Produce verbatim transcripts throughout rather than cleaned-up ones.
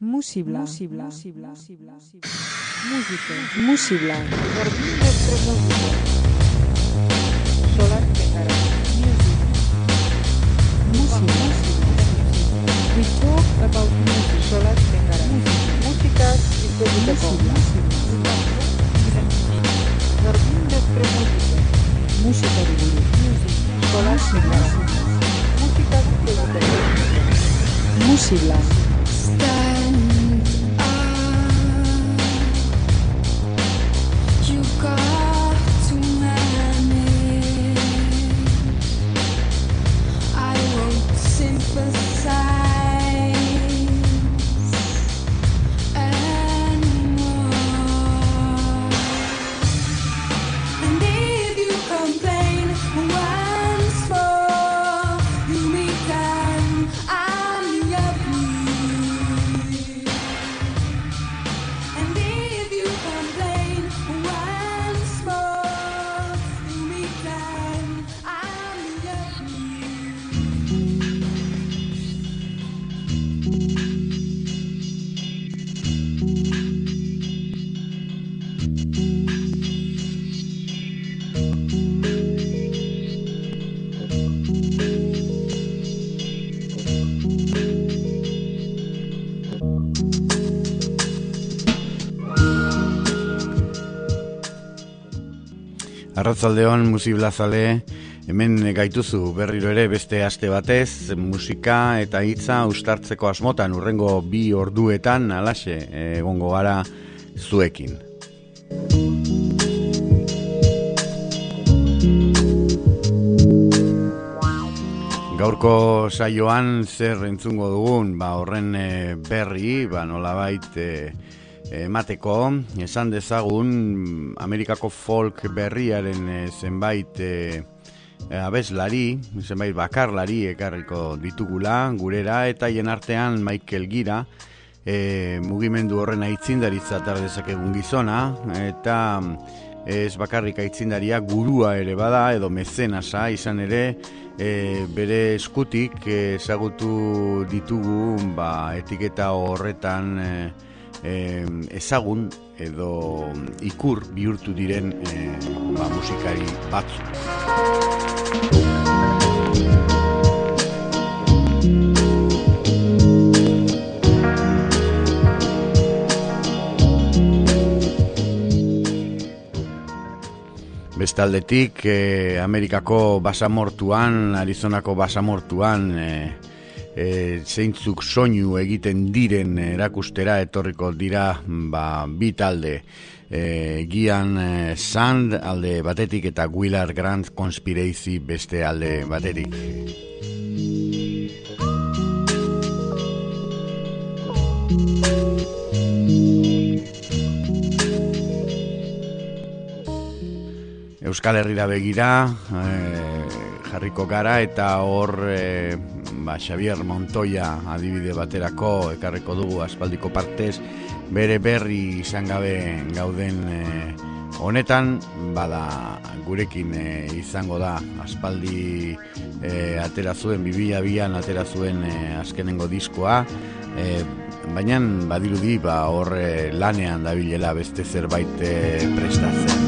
Musibla, musibla, musibla, musibla, música, musibla. Jardín nuestro músico. Solar Tegara. Music, we talk about music. Solar Tegara. Música iztegiteko. Jardín nuestro músico. Musikari buruz. Solar Tegara. Música iztegiteko. Musibla. Stand up. You got to manage. I won't sympathize anymore. And if you complain once more, you meet them. I'm your plea. And if you complain once more, you meet them. I'm your plea. Arratzaldeon musiblazale, hemen gaituzu berriro ere beste aste batez, musika eta hitza uztartzeko asmotan urrengo bi orduetan alaxe egongo gara zuekin. Gaurko saioan zer entzungo dugun, ba horren e, berri, ba nolabait e, emateko, esan dezagun Amerikako folk berriaren e, zenbait e, abeslari, zenbait bakarlari ekarriko ditugula gurera, eta hien artean Michael Gira, e, mugimendu horren aitzindaritza tar dezakegun gizona, eta ez bakarrik aitzindaria gurua ere bada, edo mezenasa izan ere, e, bere eskutik ezagutu ditugu ba, etiketa horretan e, E, ezagun edo ikur bihurtu diren e, ba, musikari batzu. Bestaldetik e, Amerikako basamortuan, Arizonako basamortuan e, E, zeintzuk soinu egiten diren erakustera etorriko dira ba, bi talde e, Gian e, Sand alde batetik eta Willard Grant Conspiracy beste alde batetik. Euskal Herrira begira e, jarriko gara eta hor e, ba, Xavier Montoya adibide baterako ekarriko dugu aspaldiko partez bere berri izan gabe gauden e, honetan bada gurekin e, izango da aspaldi e, atera zuen bi mila bian atera zuen e, azkenengo diskoa e, baina badirudi ba, hor e, lanean dabilela beste zerbait e, prestatzen.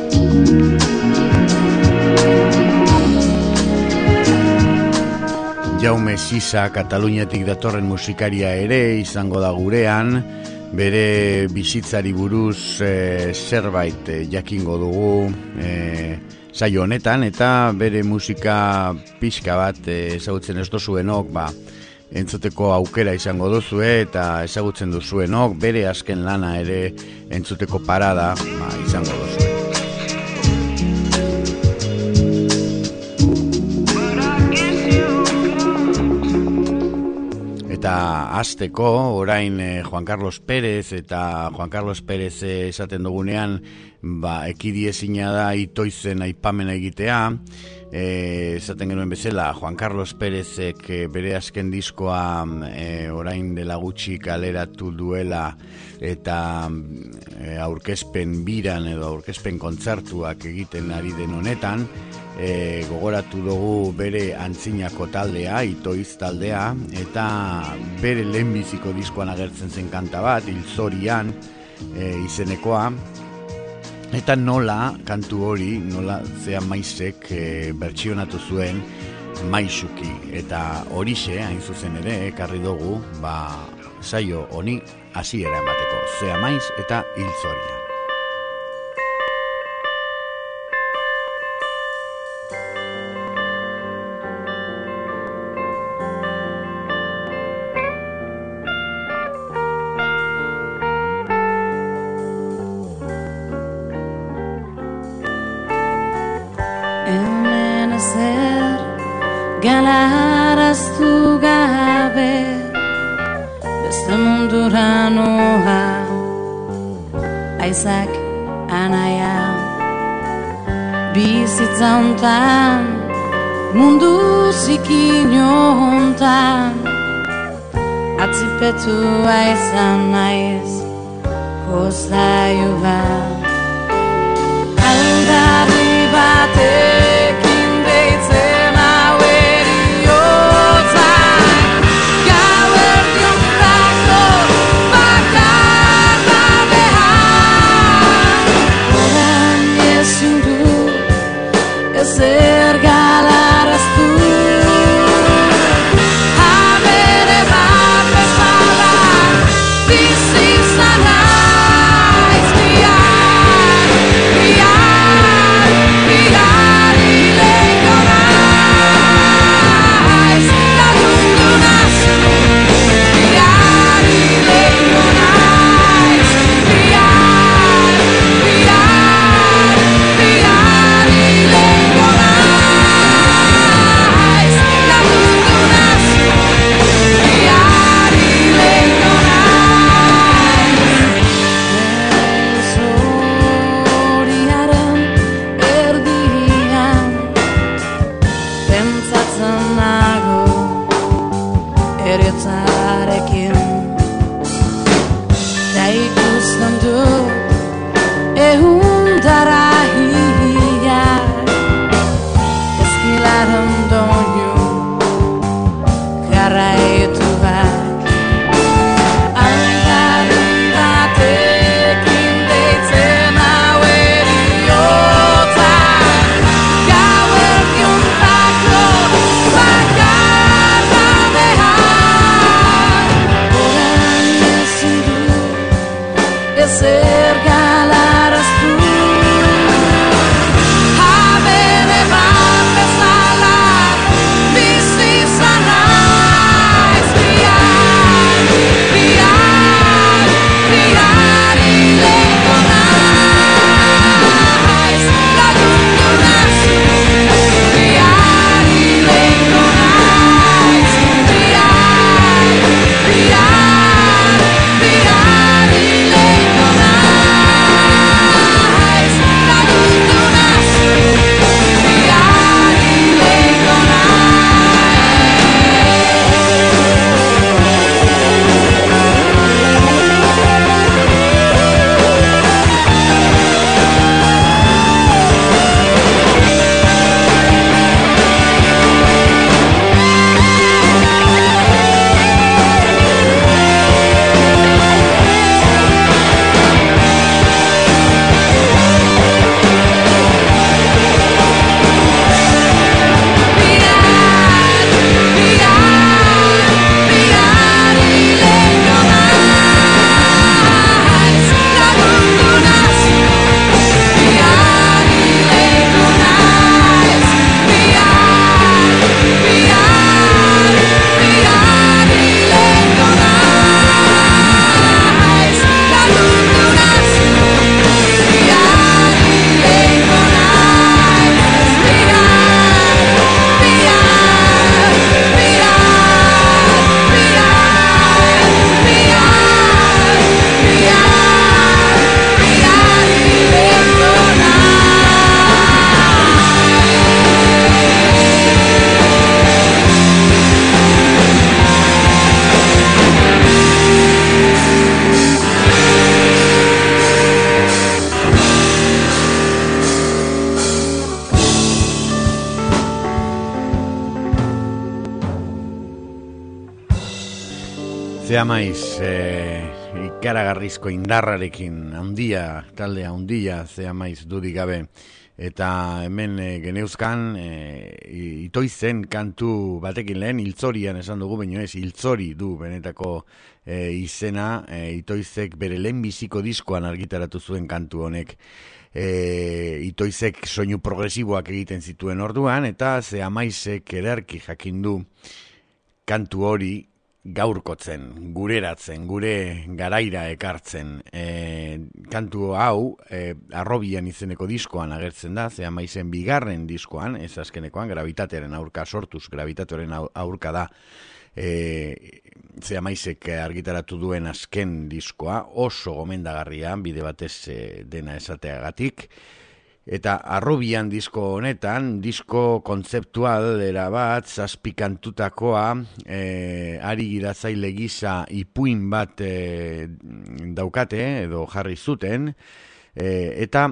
Jaume Sisa Kataluniatik datorren musikaria ere izango da gurean, bere bizitzari buruz e, zerbait e, jakingo dugu e, saio honetan, eta bere musika pixka bat e, ezagutzen ez dozuenok, ba, entzuteko aukera izango duzue, eta ezagutzen duzuenok, bere azken lana ere entzuteko parada ba, izango duzue. Eta hasteko orain eh, Juan Carlos Pérez eta Juan Carlos Pérez eh, esaten dugunean ba, ekidiezina da Itoizen aipamena egitea. E, esaten genuen bezala, Juan Carlos Pérezek e, bere azken diskoa e, orain dela gutxi kaleratu duela eta e, aurkezpen biran edo aurkezpen kontzertuak egiten ari den honetan, e, gogoratu dugu bere antzinako taldea, Itoiz taldea, eta bere lehenbiziko diskoan agertzen zen kanta bat, Hilzorian e, izenekoa. Eta nola, kantu hori, nola Zea Maizek e, bertsionatu zuen Maisuki. Eta horixe, hain zuzen ere, ekarri dugu, ba, saio honi hasiera emateko. Zea Maiz eta Hilzoria. Galaraztu gabe beste mundura noa aizak anaia bizitza hontan mundu zikin hontan atzipetua izan naiz kostailua aldarri batekin deitzen Zer galaraztu Habere bat bezala bizi izan naiz Bihar, bihar, bihar Zeamaiz, e, ikaragarrizko indarrarekin, handia, taldea handia, Zeamaiz dudik gabe. Eta hemen e, geneuzkan, e, itoizen kantu batekin lehen, hiltzorian esan dugu, baino ez, hiltzori du benetako e, izena, e, itoizek bere lehenbiziko diskoan argitaratu zuen kantu honek. E, itoizek soinu progresiboak egiten zituen orduan, eta Zeamaizek ederki jakin du kantu hori gaurkotzen, gureratzen, gure garaira ekartzen. E, kantu hau, e, Arrobian izeneko diskoan agertzen da, Zeamaizen bigarren diskoan, ez azkenekoan, gravitatearen aurka sortuz, gravitatearen aurka da, e, Zeamaizek argitaratu duen azken diskoa, oso gomendagarria, bide batez e, dena esateagatik. Eta Arrobian disko honetan, disko kontzeptual erabat, zazpikantutakoa, e, ari giratzaile gisa ipuin bat e, daukate, edo jarri zuten, e, eta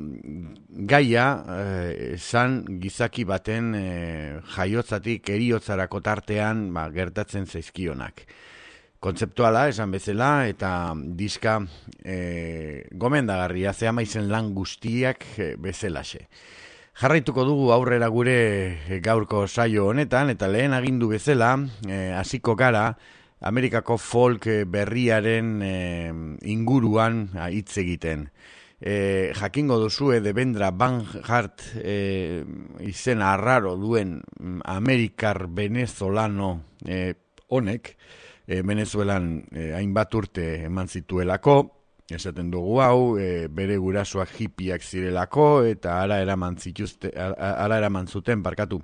gaia e, zan gizaki baten e, jaiotzatik eriotzarako tartean ba, gertatzen zaizkionak. Kontzeptuala, esan bezala, eta diska e, gomendagarria, Zeamaizen lan guztiak e, bezalaxe. Jarraituko dugu aurrera gure gaurko saio honetan, eta lehen agindu bezala, e, hasiko gara, Amerikako folk berriaren e, inguruan hitz egiten. E, jakingo duzue Devendra Banhart e, izena arraro duen Amerikar venezolano e, honek, E, Venezuelan e, hainbat urte eman zituelako, esaten dugu hau, e, bere gurasoak hippiak zirelako, eta ara eraman zituzte, ara eraman zuten, barkatu,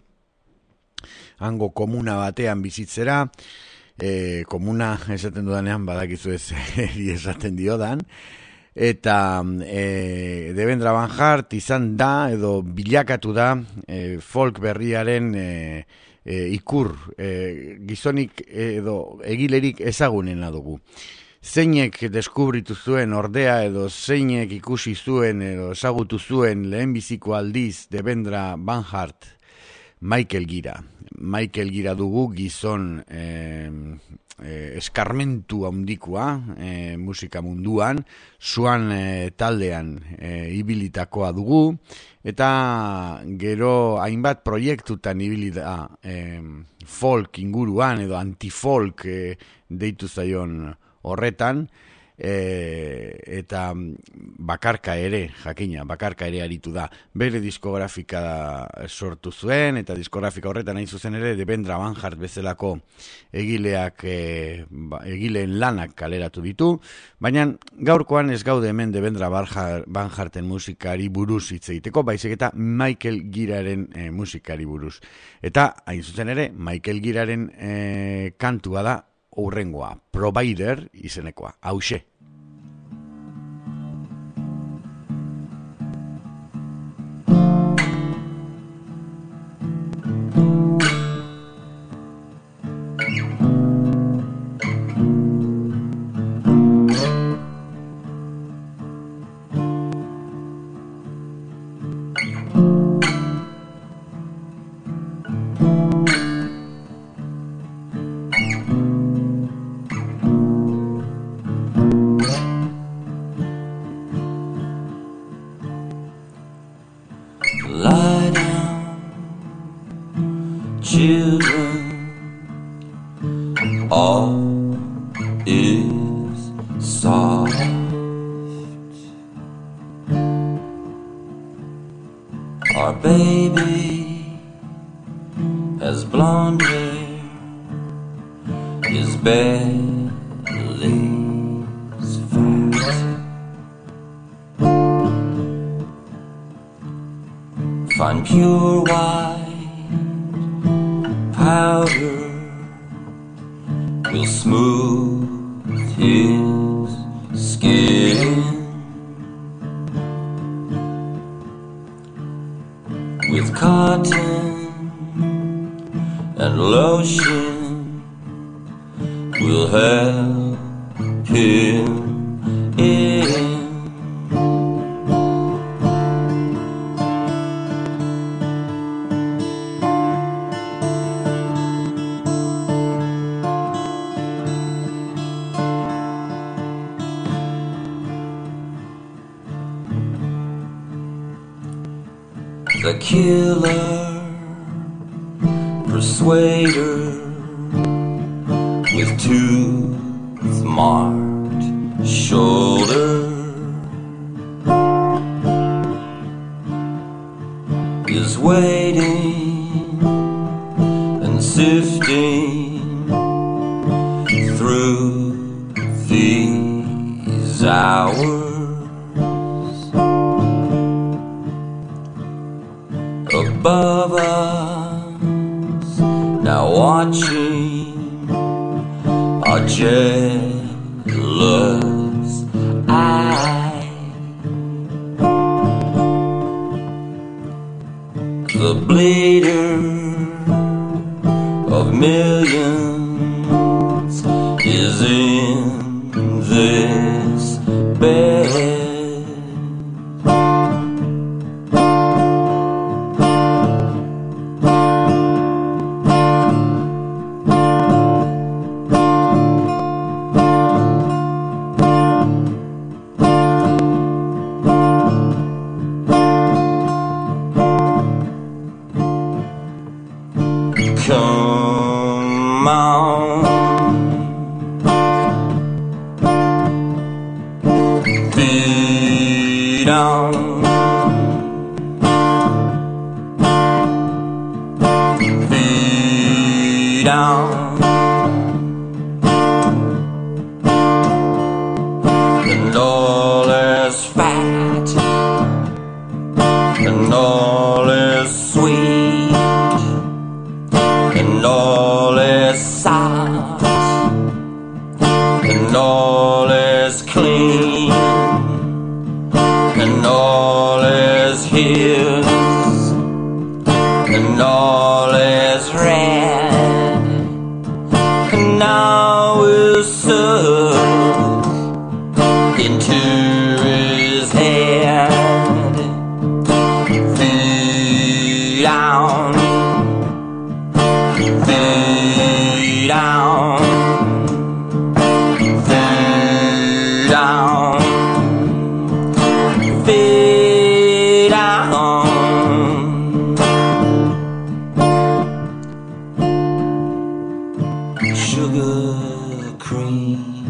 hango komuna batean bizitzera, e, komuna esaten dudanean badakizu ez eri esaten diodan, eta e, Devendra Banhart izan da, edo bilakatu da, e, folk berriaren e, E, ikur, e, gizonik edo egilerik ezagunena dugu. Zeinek deskubritu zuen ordea edo zeinek ikusi zuen edo ezagutu zuen lehenbiziko aldiz Devendra Banhart, Michael Gira. Michael Gira dugu gizon e, e, eskarmentu handikoa e, musika munduan, zuan e, taldean e, ibilitakoa dugu, eta gero hainbat proiektutan ibili da eh, folk inguruan edo antifolk eh, deitu zaion horretan, eh, eta bakarka ere, jakina, bakarka ere aritu da. Bere diskografika sortu zuen, eta diskografika horretan hain zuzen ere Devendra Banhart bezalako egileak, eh, ba, egileen lanak kaleratu ditu, baina gaurkoan ez gaude hemen Devendra Banharten musikari buruz hitz egiteko, baizik eta Michael Giraren e, musikari buruz. Eta, hain zuzen ere, Michael Giraren e, kantua da hurrengoa, Provider izenekoa, hauxe. the killer, persuader, with tooth-marked shoulder, is waiting and sifting through these hours. Above us, now watching our jealous eye, the bleeder of millions is in this bed. Come on, beat on, beat on, and all is fat, and all is sweet, and all is soft, and all is clean, and all is his, and all is red, and now is sucked into his head. Feed on, feed down, feed down, feed down. Sugar cream,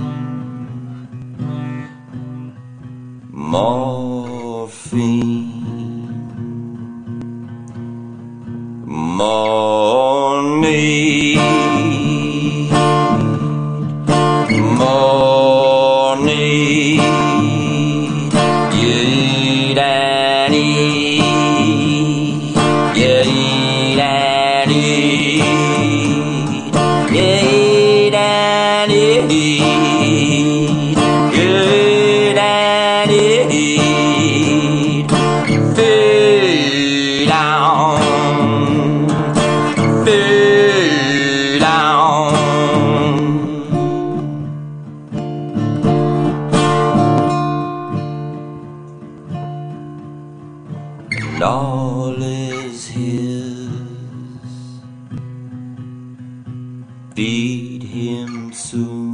morphine, more need, more need. You eat and eat, you eat and eat, you eat and eat, you eat and eat. Feed down, feed down. And all is his. Feed him soon.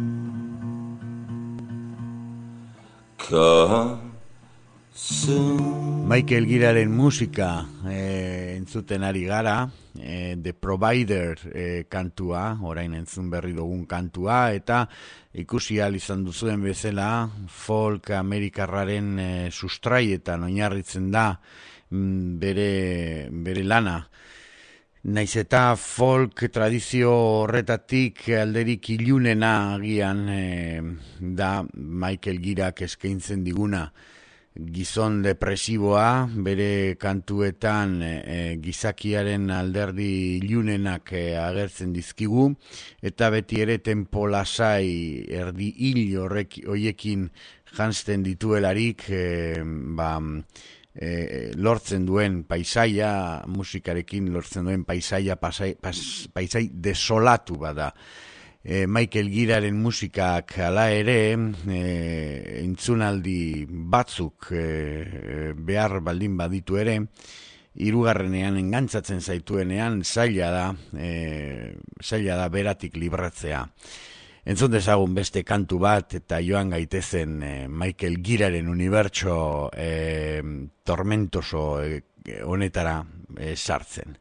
Come soon. Michael Giraren musika eh, entzuten ari gara, eh, The Provider eh, kantua, orain entzun berri dugun kantua, eta ikusi ahal izan duzuen bezala, folk amerikarraren eh, sustraietan oinarritzen da mm, bere, bere lana. Naiz eta folk tradizio horretatik alderik ilunena agian eh, da Michael Girak eskaintzen diguna. Gizon depresiboa, bere kantuetan e, gizakiaren alderdi ilunenak e, agertzen dizkigu, eta beti ere tempo lasai erdi hil horrek hoiekin janzten dituelarik e, ba, e, lortzen duen paisaia, musikarekin lortzen duen paisaia, pasai, pas, paisai desolatu bada. E, Michael Giraren musikak hala ere e, entzunaldi batzuk e, behar baldin baditu ere, hirugarrenean engantzatzen zaituenean zaila da, e, zaila da beratik libratzea. Entzun dezagun beste kantu bat eta joan gaitezen e, Michael Giraren unibertso e, tormentoso e, honetara eh, sartzen.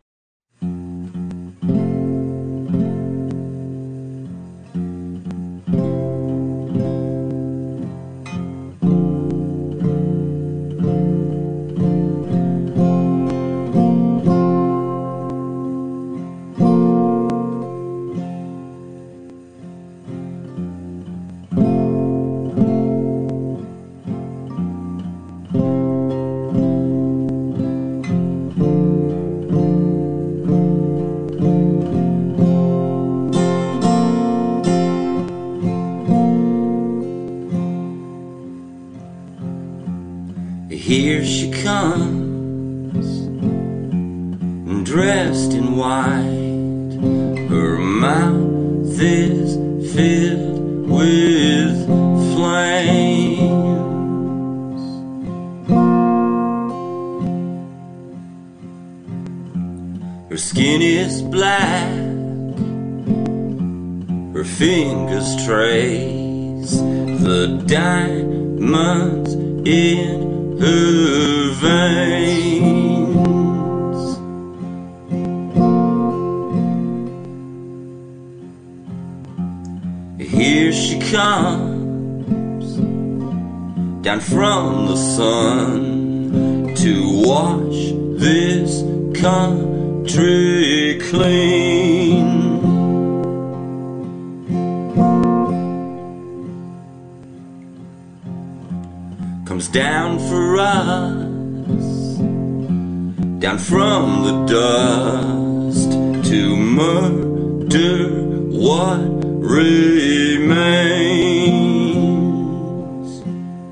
Here she comes, dressed in white. Her mouth is filled with flames. Her skin is black, her fingers trace the diamonds in her veins. Here she comes, down from the sun, to wash this country clean. Comes down for us, down from the dust, to murder what remains.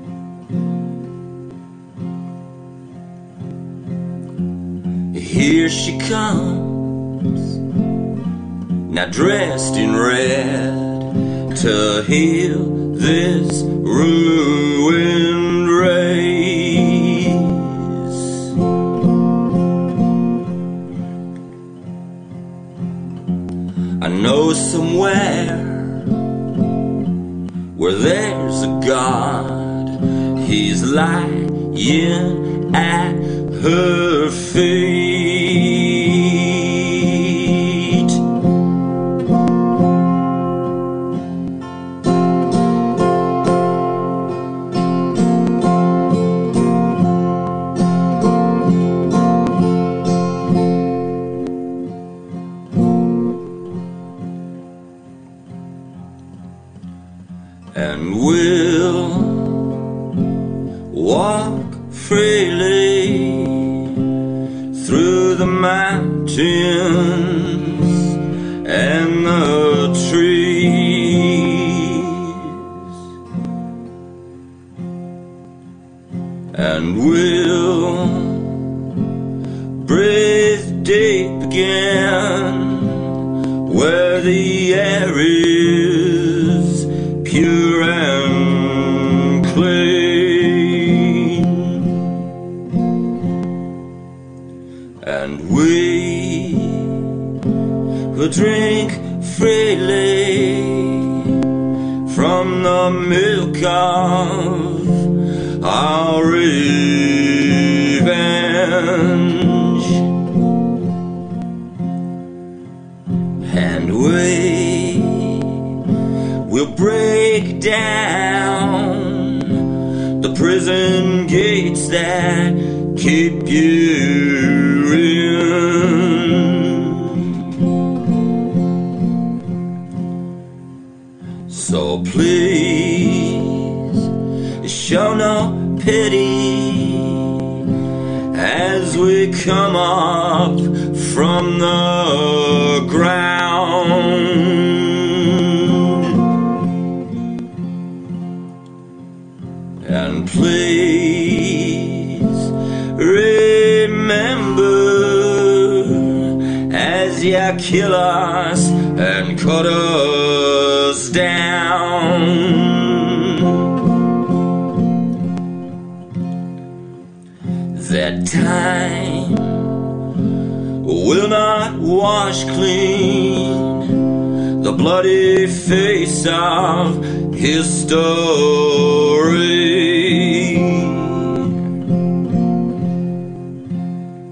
Here she comes, now dressed in red, to heal this ruined race. I know somewhere where there's a God, He's lying at her feet. And we'll walk freely through the mountains and the trees, and we'll breathe deep again where the air is pure and clean, and we will drink freely from the milk of our revenge, and we will break down the prison gates that keep you in. So please show no pity as we come up from the ground. And please remember as you kill us and cut us down, that time will not wash clean the bloody face of history.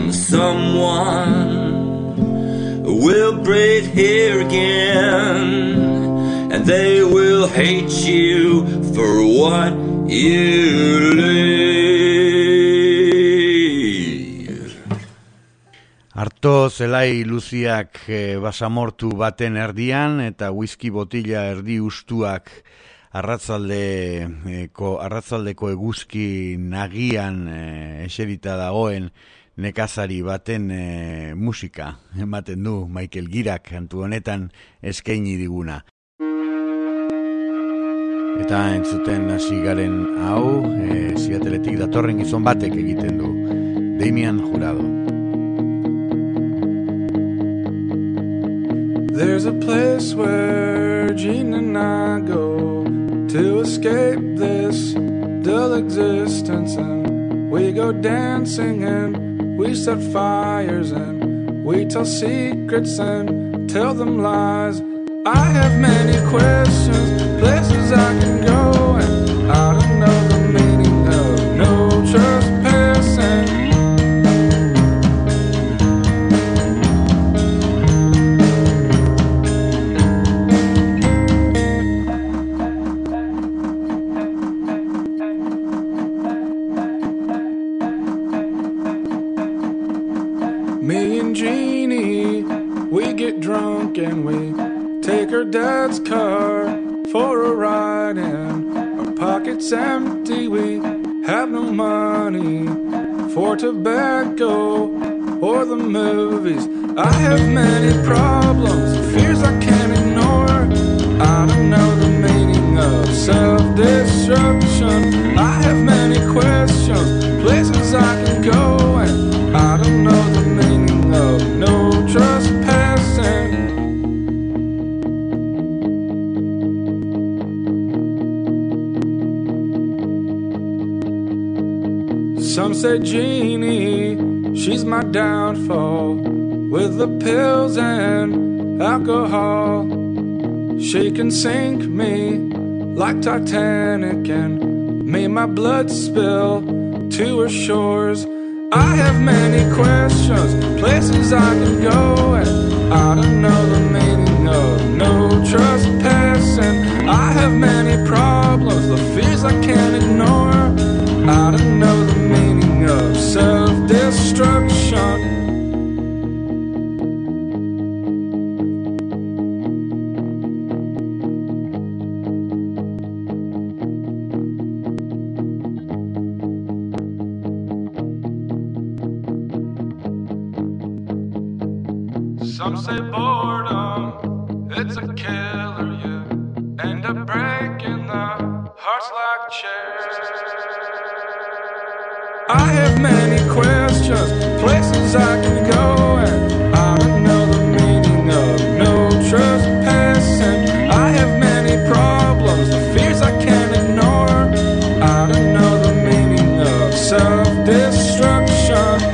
and someone will braid hair again, and they will hate you for what you leave. Arto zelai luziak eh, basamortu baten erdian eta whisky botila erdi ustuak arratzaldeko, arratzaldeko eguzki nagian eh, eserita dagoen nekazari baten e, musika ematen du Michael Girak kantu honetan eskaini diguna. Eta entzuten hasi garen hau, e, Seattleetik datorren gizon batek egiten du, Damian Jurado. There's a place where Gene and I go to escape this dull existence, and we go dancing and we set fires and we tell secrets and tell them lies. I have many questions, places I can go, and I don't know the meaning of no trespassing. Me and Jeannie, we get drunk and we take her dad's car for a ride, and our pockets empty, we have no money for tobacco or the movies. I have many problems, fears I can't ignore. I don't know the meaning of self-destruction. I have many questions, places I can go, and I don't know the meaning of no trespassing. Some say Jeannie, she's my downfall, with the pills and alcohol. She can sink me like Titanic and make my blood spill to her shores. I have many questions, places I can go, and I don't know the meaning of no trespassing. I have many problems, the fears I can't ignore. I don't know the meaning of self-destruction. Some say boredom, it's a killer. You end up breaking the hearts like chairs. I have many questions, places I can go, and I don't know the meaning of no trespassing. I have many problems, the fears I can't ignore. I don't know the meaning of self-destruction.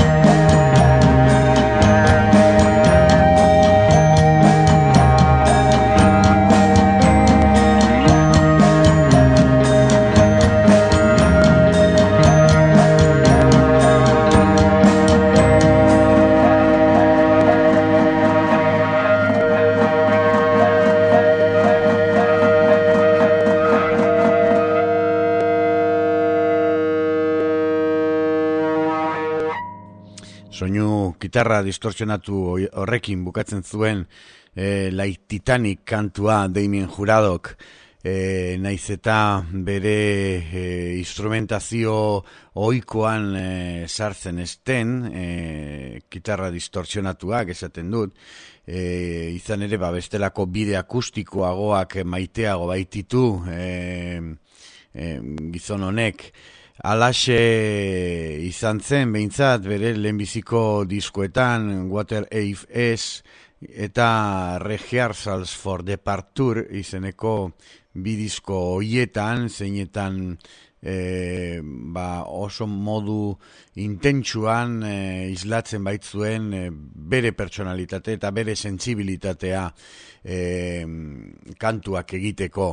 Soinu gitarra distorsionatu horrekin bukatzen zuen e, Like Titanic kantua Damien Juradok, e, naiz eta bere e, instrumentazio ohikoan e, sartzen esten, e, gitarra distorsionatuak esaten dut, e, izan ere ba, bestelako bide akustikoagoak maiteago baititu e, e, gizon honek. Alaxe izan zen, behintzat, bere lehenbiziko diskoetan, Water Ave S eta Rehearsals for Departure izeneko bi disko hoietan, zeinetan e, ba, oso modu intentsuan e, islatzen baitzuen e, bere pertsonalitate eta bere sentsibilitatea e, kantuak egiteko.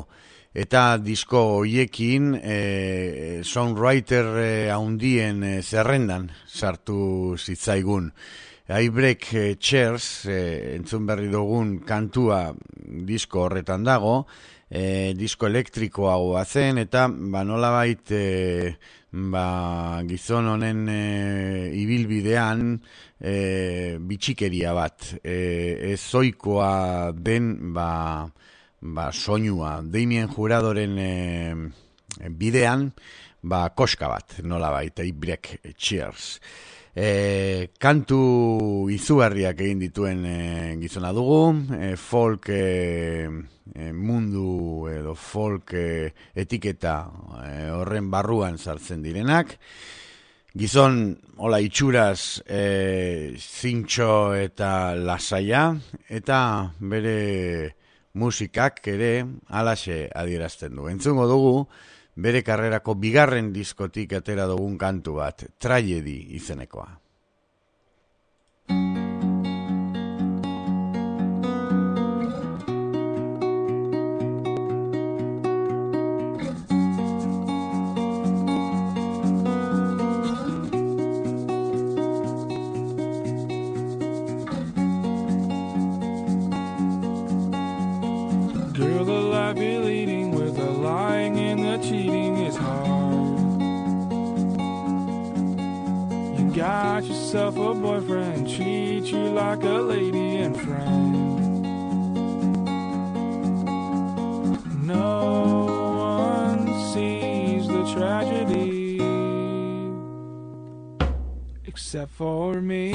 eta disko hoiekin e, songwriter e, haundien e, zerrendan sartu zitzaigun. I break e, chairs, e, entzun berri dugun kantua disko horretan dago, e, disko elektrikoagoa zen, eta ba, nolabait e, ba, gizon honen e, ibilbidean e, bitxikeria bat, e, ez zoikoa den ba, ba, soinua, Damien Juradoren e, bidean ba, koska bat, nolabait, I break chairs. E, kantu izugarriak egin dituen e, gizona dugu, e, folk e, e, mundu edo folk e, etiketa e, horren barruan sartzen direnak. Gizon hola itxuraz e, zintxo eta lasaia, eta bere musikak ere halaxe adierazten du. Entzungo dugu bere karrerako bigarren diskotik atera dugun kantu bat, Tragedy izenekoa. Girl, the life you're leading with the lying and the cheating is hard. You got yourself a boyfriend, treat you like a lady and friend. No one sees the tragedy except for me.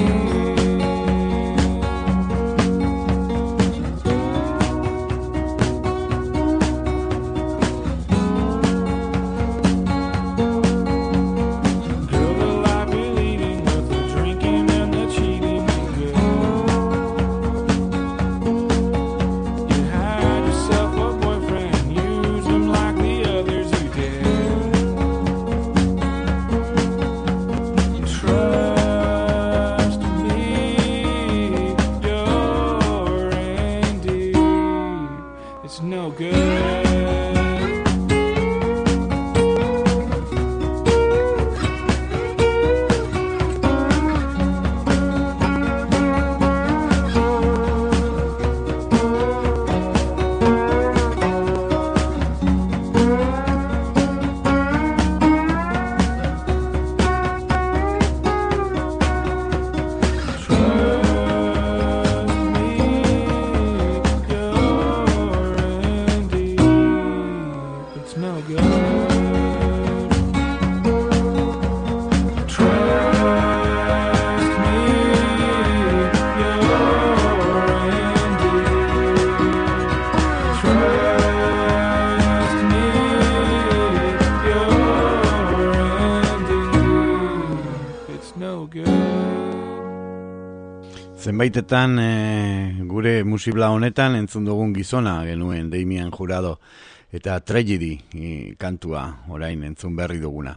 Zenbaitetan e, gure musibla honetan entzun dugun gizona genuen Damien Jurado eta Tragedy e, kantua orain entzun berri duguna.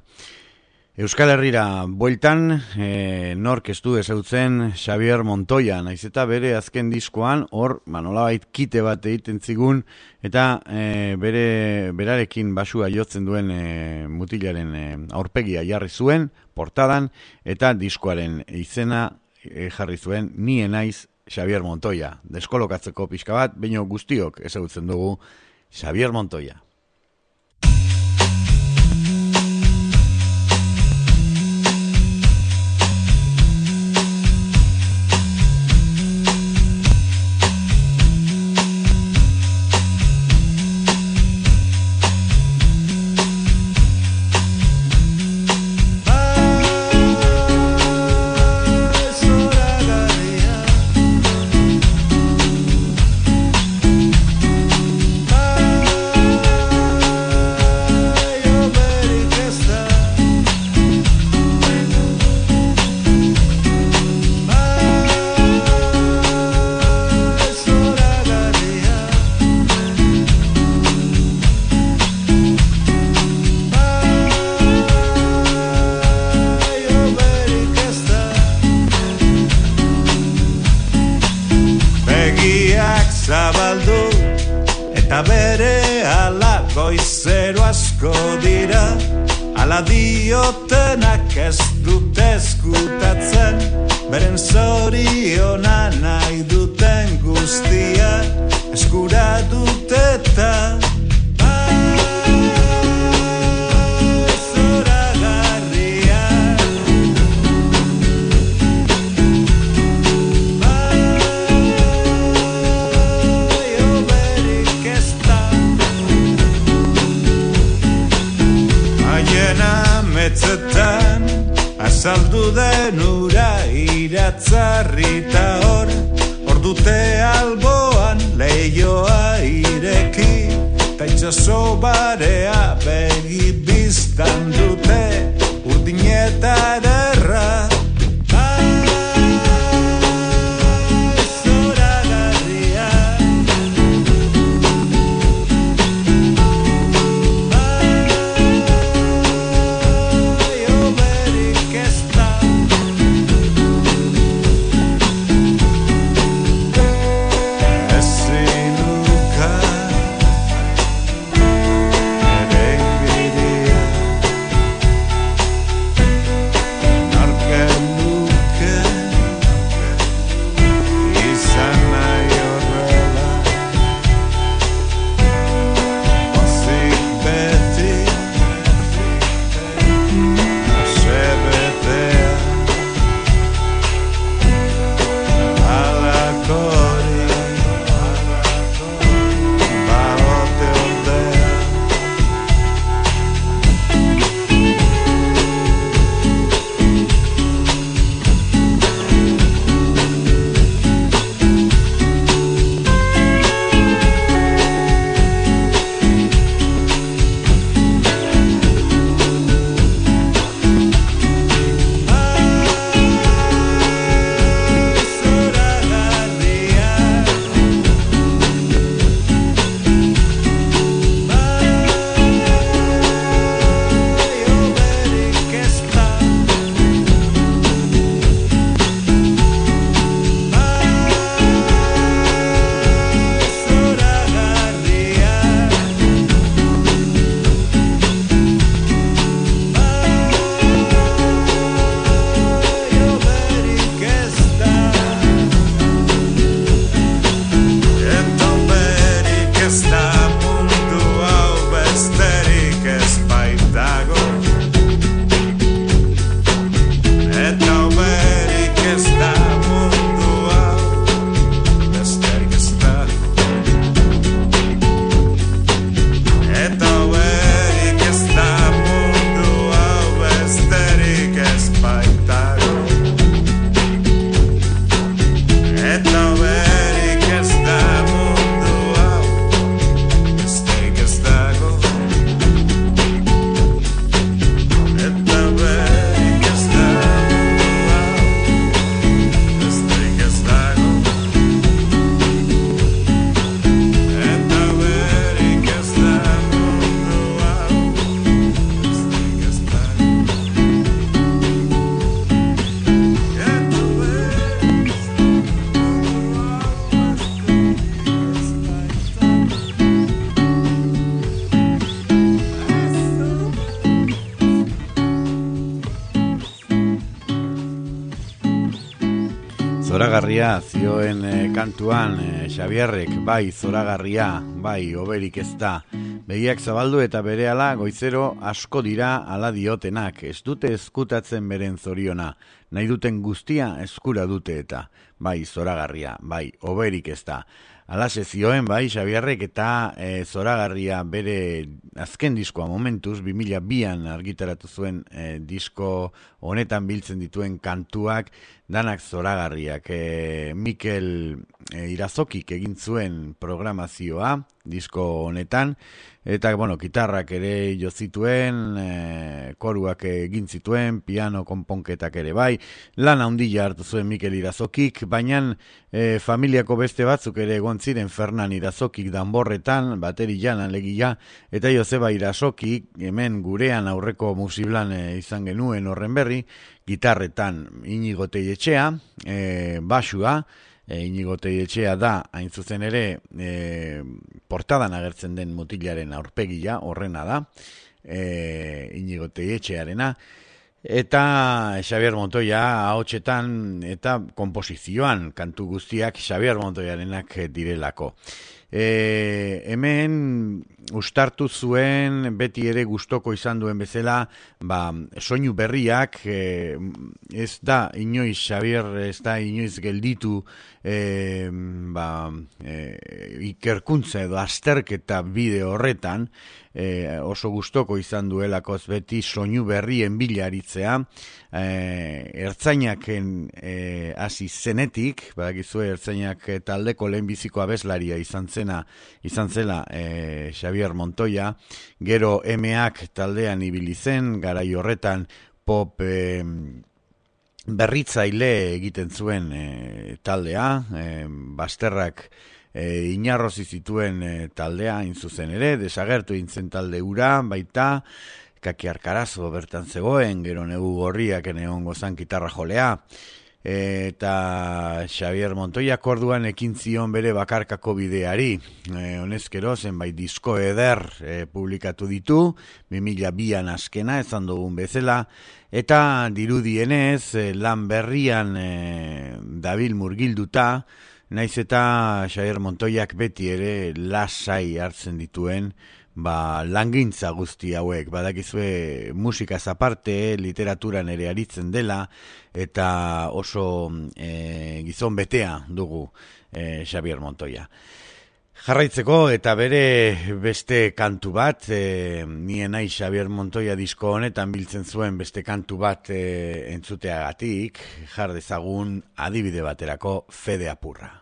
Euskal Herrira bueltan e, nork ez du ezautzen Xavier Montoya, naiz eta bere azken diskoan hor nolabait kite bat egiten zigun eta e, bere berarekin basua jotzen duen e, mutilaren e, aurpegia jarri zuen portadan eta diskoaren izena E, jarri zuen Ni naiz Xavier Montoya. Deskolokatzeko pixka bat, baino guztiok ezagutzen dugu Xavier Montoya. Bye. goizero asko dira, ala diotenak ez dute eskutatzen, beren zoriona nahi duten guztia eskura dute eta metzetan azaldu den ura iratzarrita hor, hor dute alboan leioa ireki, ta itxaso barea begi biztan dute urdineta ederra. Zoragarria zioen e, kantuan e, Xabierrek, bai zoragarria, bai oberik ez da. Begiak zabaldu eta berehala goizero asko dira ala diotenak, ez dute eskutatzen beren zoriona, nahi duten guztia eskura dute eta, bai zoragarria, bai oberik ez da. Alaxe zioen, bai, Xabierrek eta e, zoragarria bere azken diskoa momentuz, bi mila bian argitaratu zuen e, disko honetan biltzen dituen kantuak, danak zoragarriak. E, Mikel e, Irazokik egin zuen programazioa disko honetan, eta, bueno, gitarrak ere jo zituen, e, koruak egin zituen, piano konponketak ere bai, lan handia hartu zuen Mikel Irazokik, baina e, familiako beste batzuk ere egon ziren Fernan Irazokik danborretan, baterian alegia, eta Joseba Irazokik, hemen gurean aurreko musiblan e, izan genuen horren berri, gitarretan Inigo Teietxea, e, basua, e, Inigo Teietxea da, hain zuzen ere, e, portadan agertzen den mutilaren aurpegia, horrena da, e, Inigo Teietxearena, eta Xabier Montoya ahotsetan eta konposizioan kantu guztiak Xabier Montoyarenak direlako. E, hemen ustartu zuen beti ere gustoko izan duen bezala, ba, soinu berriak, e, ez da inoiz Xabier ez da inoiz gelditu e, ba, e, ikerkuntza edo azterketa bide horretan, e, oso gustoko izan duelakoz beti soinu berrien bila aritzea, e, ertzainaken e, hasi zenetik, badakizue ertzainak taldeko lehenbiziko abeslaria izan zena, izan zela e, Xabier Montoya, gero emeak taldean ibili zen, garai horretan pop e, berritzaile egiten zuen e, taldea, e, Basterrak e, inarrozi zituen e, taldea, hain zuzen ere, desagertu intzen talde ura, baita, Kaki Arkarazo bertan zegoen, gero Negu Gorriak egon gozan gitarra jolea, eta Xabier Montoyak orduan ekin zion bere bakarkako bideari. E, honezkero zenbait disko eder e, publikatu ditu, bi mila bian askena, ezan dugun bezala, eta dirudienez e, lan berrian e, dabil murgilduta, naiz eta Xabier Montoyak beti ere lasai hartzen dituen ba, langintza guzti hauek, badakizue musikaz aparte, literaturan ere aritzen dela, eta oso e, gizon betea dugu e, Xabier Montoya. Jarraitzeko eta bere beste kantu bat, e, nien nahi Xabier Montoya disko honetan biltzen zuen beste kantu bat e, entzuteagatik, jar dezagun adibide baterako Fede Apurra.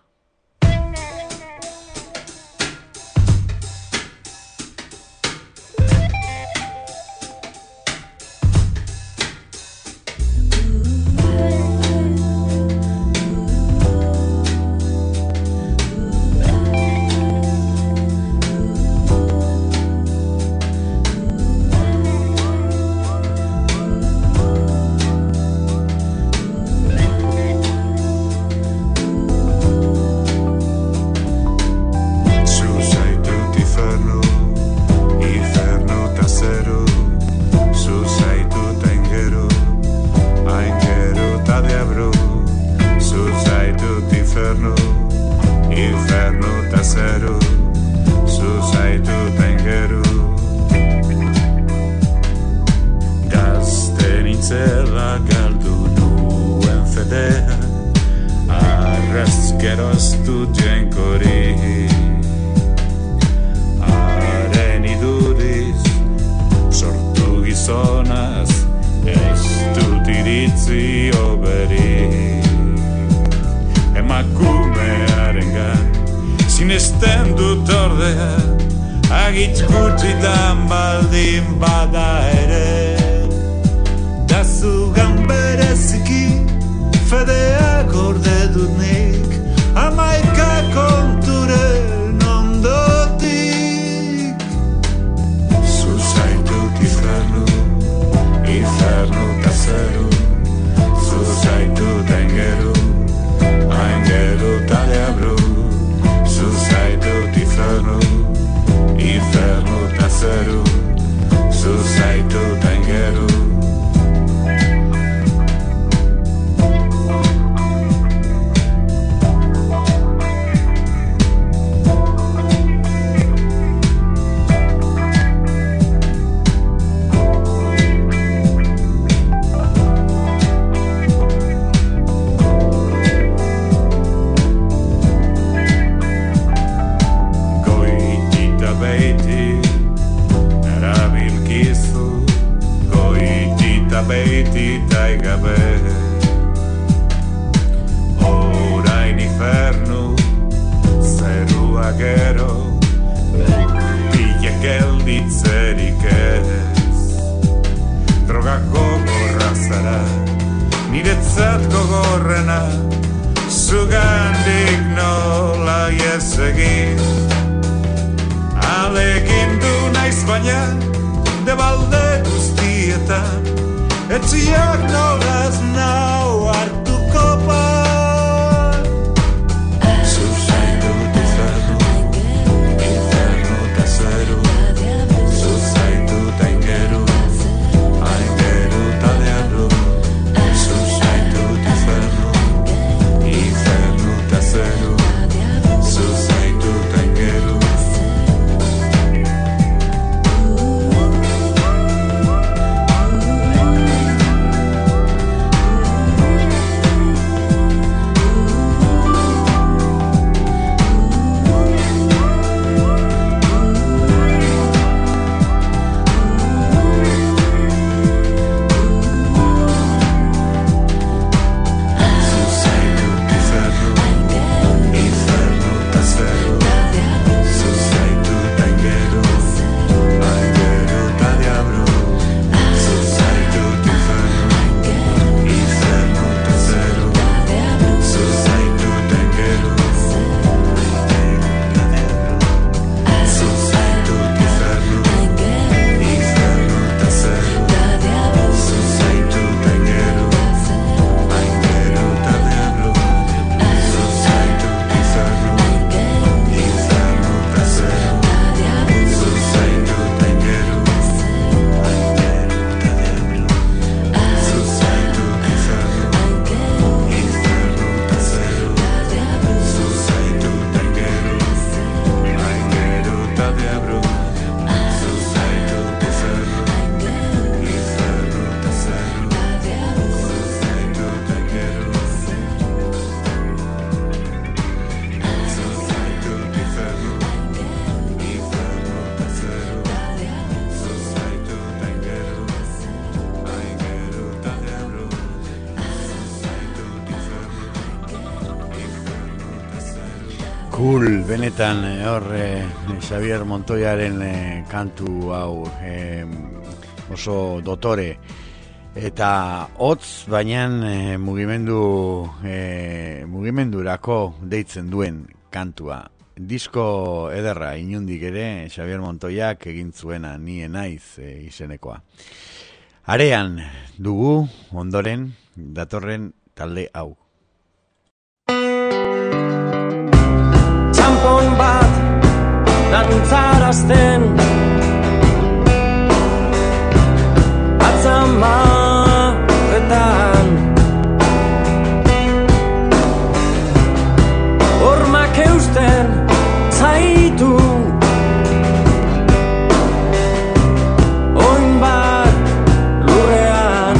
cool, benetan, eh, hor, eh, Xavier Montoyaren eh, kantu hau eh, oso dotore. Eta hotz, baina eh, mugimendu, eh, mugimendurako deitzen duen kantua. Disko ederra, inundik ere, Xavier Montoyak egin zuena, ni naiz eh, izenekoa. Arean dugu, ondoren, datorren talde hau. Txampon bat dantzarazten atzamarretan hormak eusten zaitu oin bat lurrean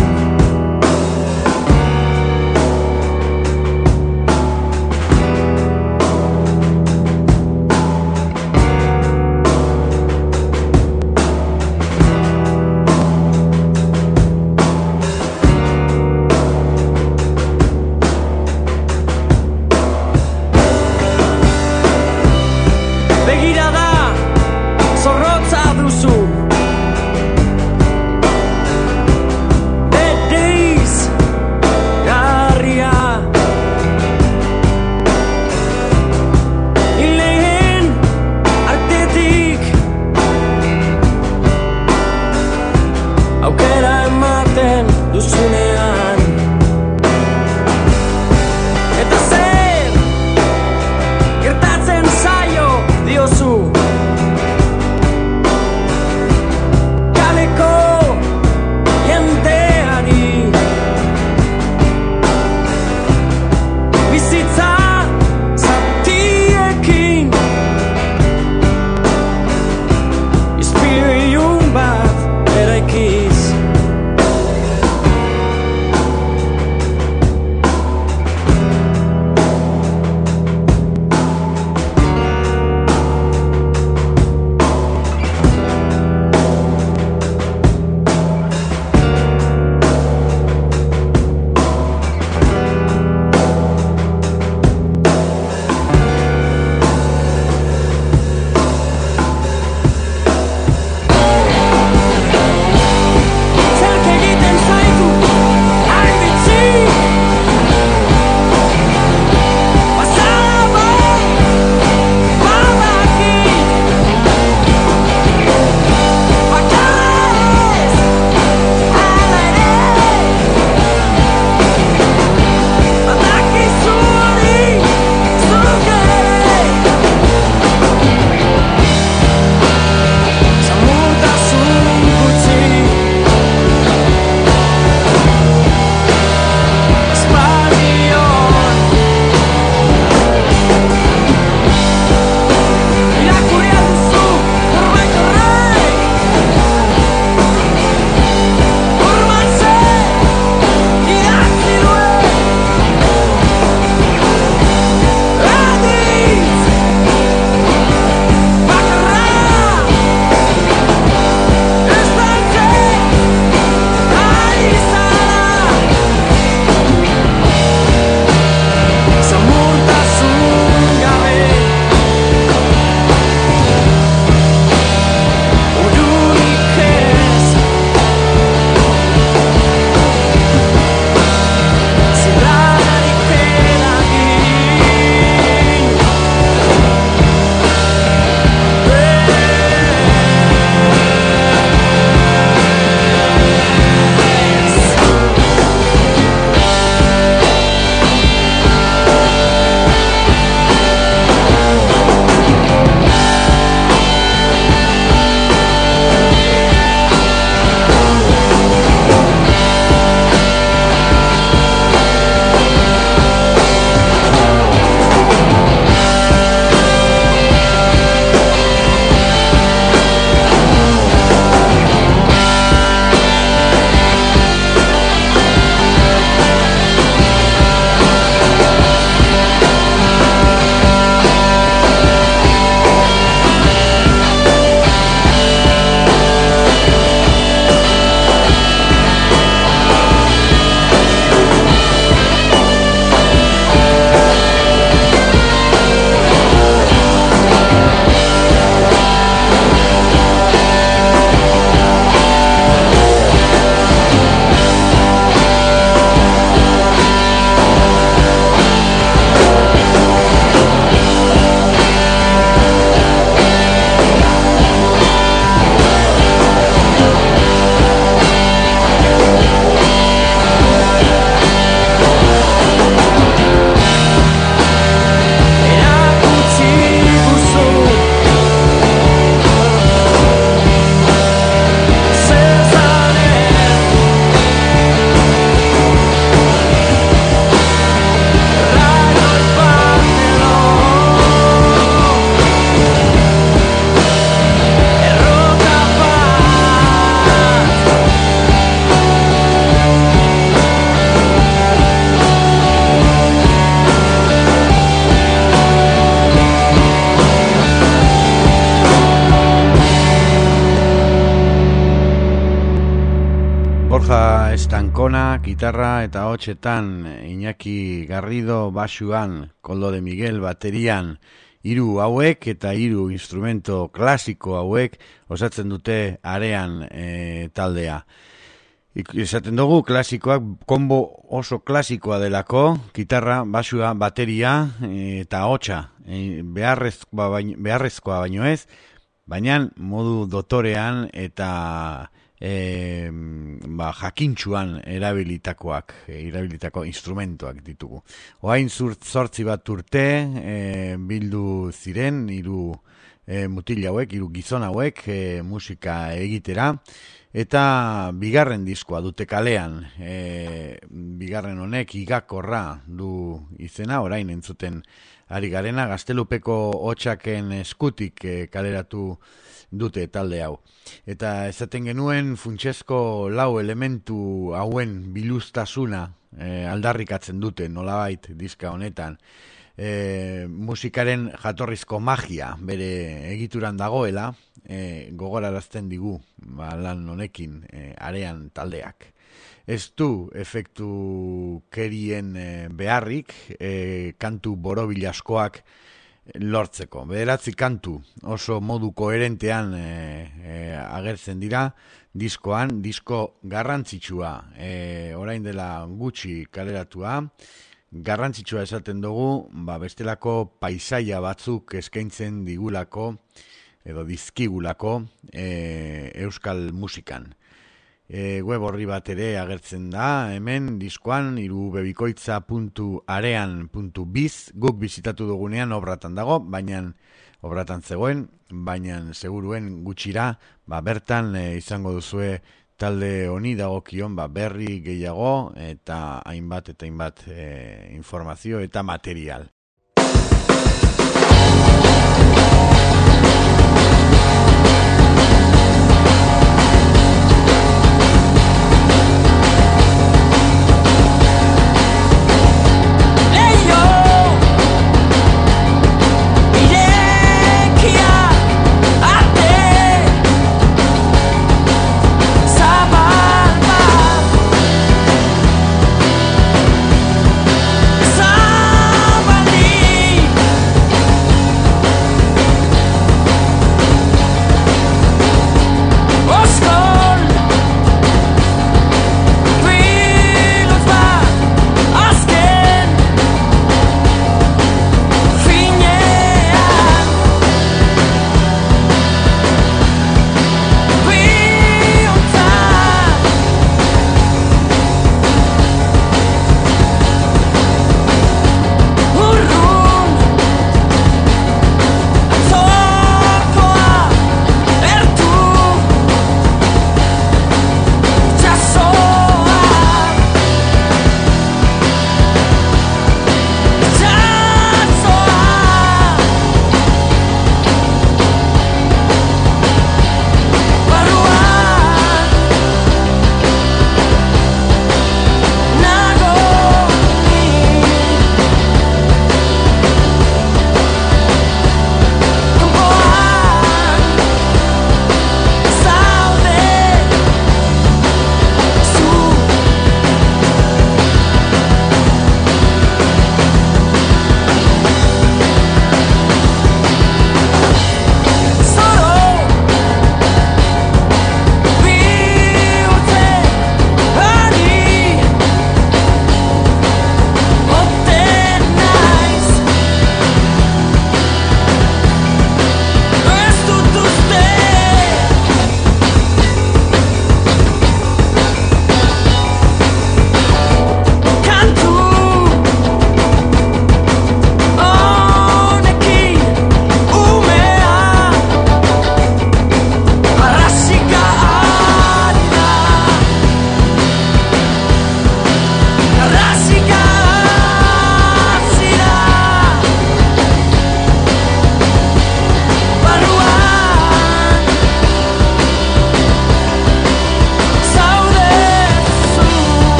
Borja Estankona, gitarra eta hotxetan, Iñaki Garrido basuan, Koldo de Miguel baterian, hiru hauek eta hiru instrumento klasiko hauek osatzen dute Arean e, taldea. Esaten dugu klasikoak konbo oso klasikoa delako, gitarra, basua, bateria e, eta hotxa, e, beharrezkoa, baino, beharrezkoa baino ez, baina modu dotorean eta E, ba, jakintxuan erabilitakoak, erabilitako instrumentoak ditugu. Oain zurt zortzi bat urte e, bildu ziren hiru e, mutil hauek, hiru gizon hauek e, musika egitera, eta bigarren diskoa dute kalean. E, bigarren honek Igakorra du izena, orain entzuten ari garena, Gaztelupeko hotxaken eskutik e, kaleratu dute talde hau. Eta esaten genuen funtsezko lau elementu hauen biluztasuna e, aldarrikatzen dute nolabait diska honetan. E, musikaren jatorrizko magia bere egituran dagoela e, gogorarazten digu ba, lan honekin e, Arean taldeak. Ez du efektu kerien e, beharrik e, kantu borobilaskoak lortzeko. Bederatzi kantu oso modu koherentean e, e, agertzen dira diskoan, disko garrantzitsua, e, orain dela gutxi kaleratua, garrantzitsua esaten dugu, ba, bestelako paisaia batzuk eskaintzen digulako edo dizkigulako e, euskal musikan. E, web horri bat ere agertzen da, hemen diskoan irubebikoitza puntu arean puntu biz, guk bizitatu dugunean obratan dago, baina obratan zegoen, baina seguruen gutxira, ba, bertan e, izango duzue talde honi dagokion ba, berri gehiago eta hainbat eta hainbat e, informazio eta material. Somebody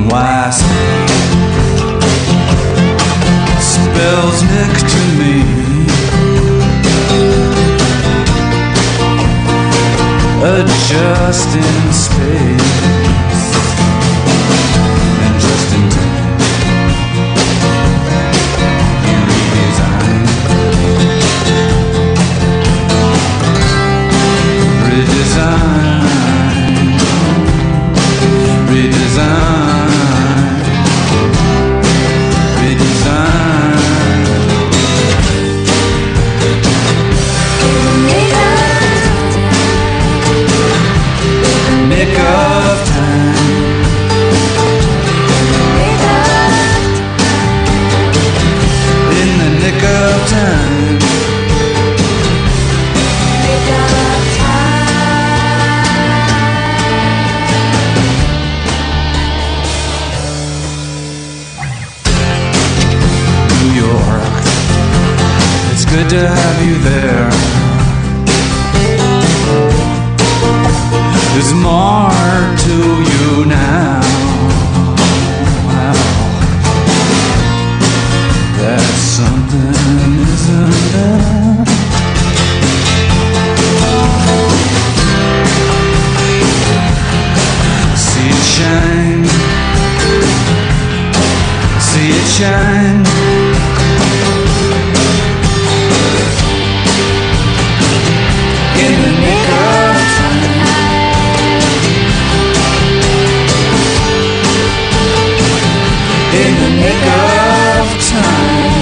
wise spells Nick to me. Adjust in space and just in time. You redesign, redesign, redesign, redesign. Nick of time. In the nick of time. New York, it's good to have you there. There's more to you now. Wow. That's something, isn't it? See it shine. See it shine. In the nick of time. In the nick of time.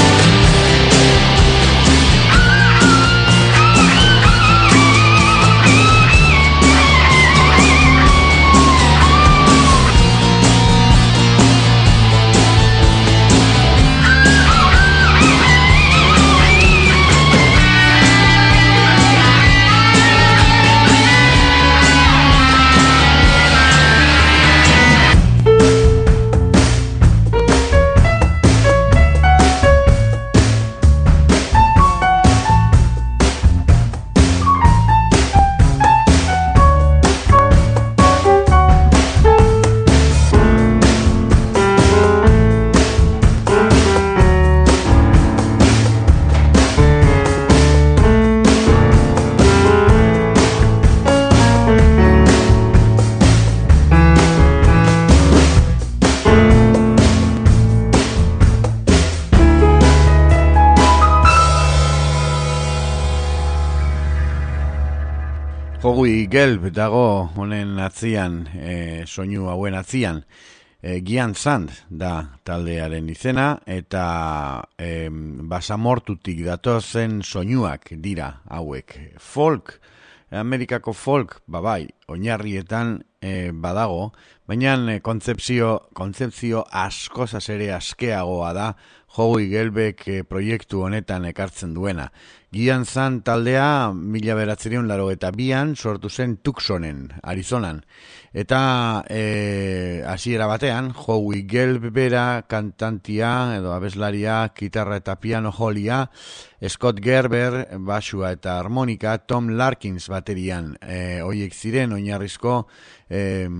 Howie Gelb dago honen atzian, e, soinu hauen atzian. E, Gian Sand da taldearen izena, eta e, basamortutik datozen soinuak dira hauek. Folk, Amerikako folk, babai, oinarrietan e, badago, baina e, kontzepzio, kontzepzio askozaz ere askeagoa da Howie Gelbek e, proiektu honetan ekartzen duena. Gian Sand taldea mila bederatziehun laurogeita bian sortu zen Tucsonen, Arizonan. Eta e, hasiera batean, Howie Gelb bera kantantia edo abeslaria, gitarra eta piano jolia, Scott Gerber basua eta harmonika, Tom Larkins baterian. E, hoiek ziren oinarrizko e,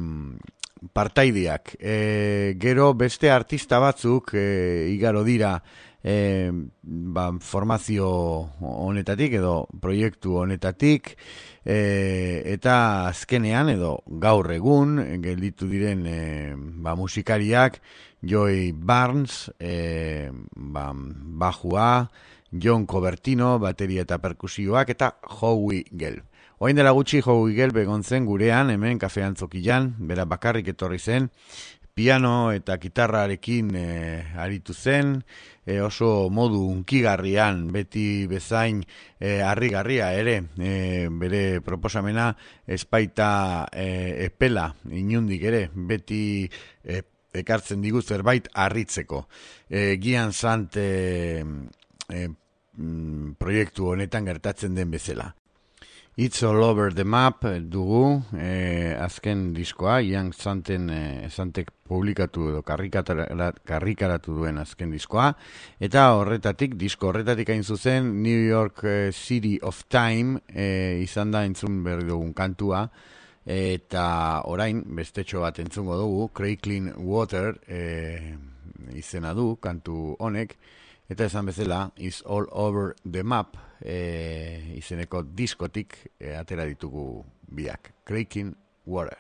partaideak. E, gero beste artista batzuk e, igaro dira E, ba, formazio honetatik edo proiektu honetatik e, eta azkenean edo gaur egun gelditu diren e, ba, musikariak Joey Barnes e, ba, bajua, John Cobertino bateria eta perkusioak eta Howie Gelb. Orain dela gutxi Howie Gelb egon zen gurean hemen Kafe Antzokian, bera bakarrik etorri zen, piano eta gitarrarekin e, aritu zen, e, oso modu unkigarrian, beti bezain e, harrigarria ere, e, bere proposamena espaita e, epela, inundik ere, beti e, ekartzen digu zerbait harritzeko. E, Gian Sand e, e, proiektu honetan gertatzen den bezala. It's All Over the Map dugu, eh, azken diskoa, Gian Sanden eh, Sandek publikatu edo karrikaratu duen azken diskoa, eta horretatik, disko horretatik hain zuzen, New York eh, City of Time eh, izan da entzun berri dugun kantua, Eta orain, bestetxo bat entzungo dugu, Crackling Water e, izena du, kantu honek, eta esan bezala, Is All Over the Map e, izeneko diskotik e, atera ditugu biak, Crackling Water.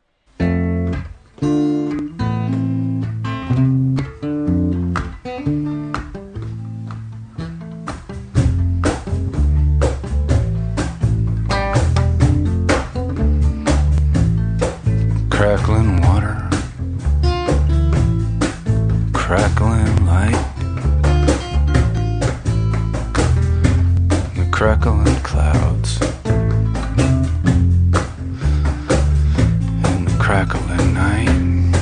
Crackling water, crackling light, the crackling clouds, and the crackling night.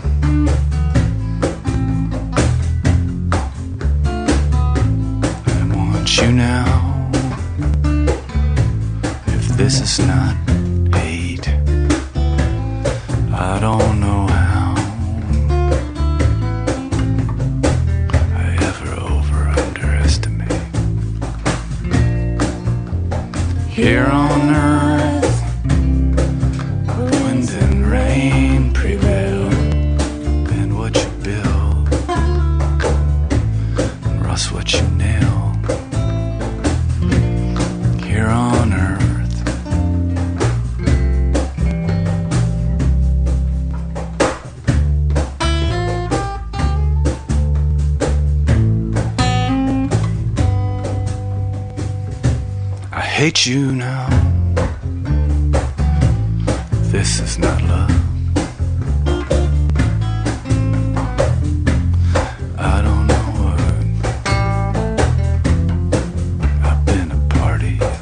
I want you now, if this is not hate, I don't know how I ever over underestimate. Here on earth, wind and rain prevail, and what you build, and rust what you nail. Here on earth, I hate you now. This is not love. I don't know what I've been a party of.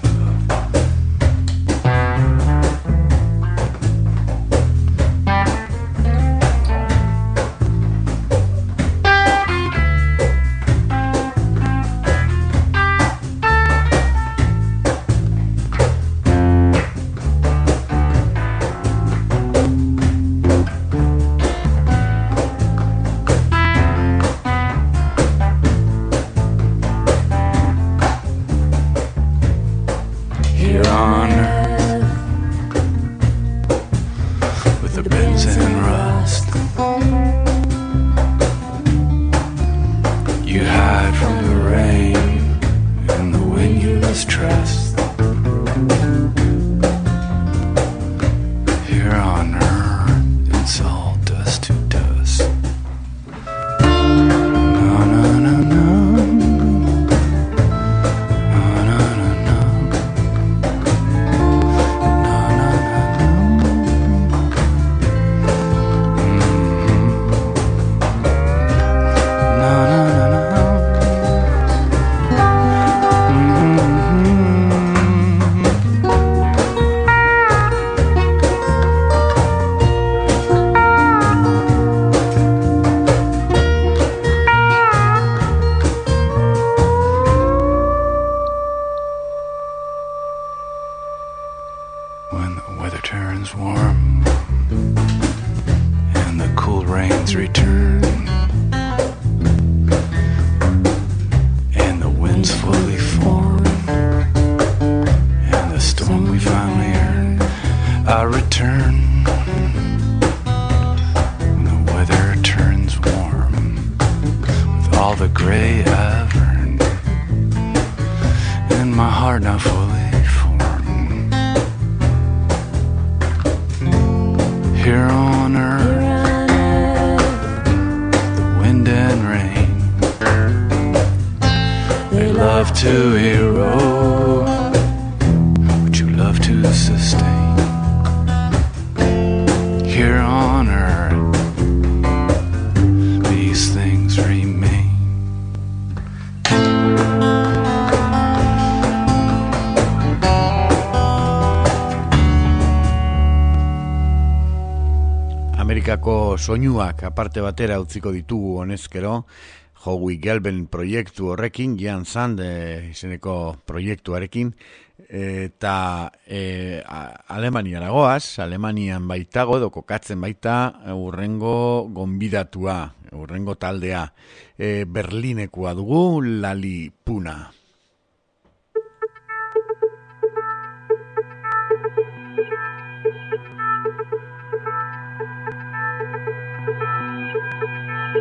Here on earth, with the bends and rust, you hide from the rain and the wind you mistrust. Here on earth, it's all dust to dust. No, no, no, no. When the weather turns warm and the cool rains return and the winds fully form and the storm we finally earn, I return. When the weather turns warm with all the gray I've earned and my heart not fully here on earth, the wind and rain, they love to erode what you love to sustain. Here on earth, these things remain. Amerikako soinuak aparte batera utziko ditugu honezkero, Howie Gelben proiektu horrekin, Jan Sand e, izeneko proiektuarekin, eta e, Alemaniara goaz, Alemanian baitago edo kokatzen baita urrengo gonbidatua, urrengo taldea, e, Berlinekoa dugu, Lali Puna.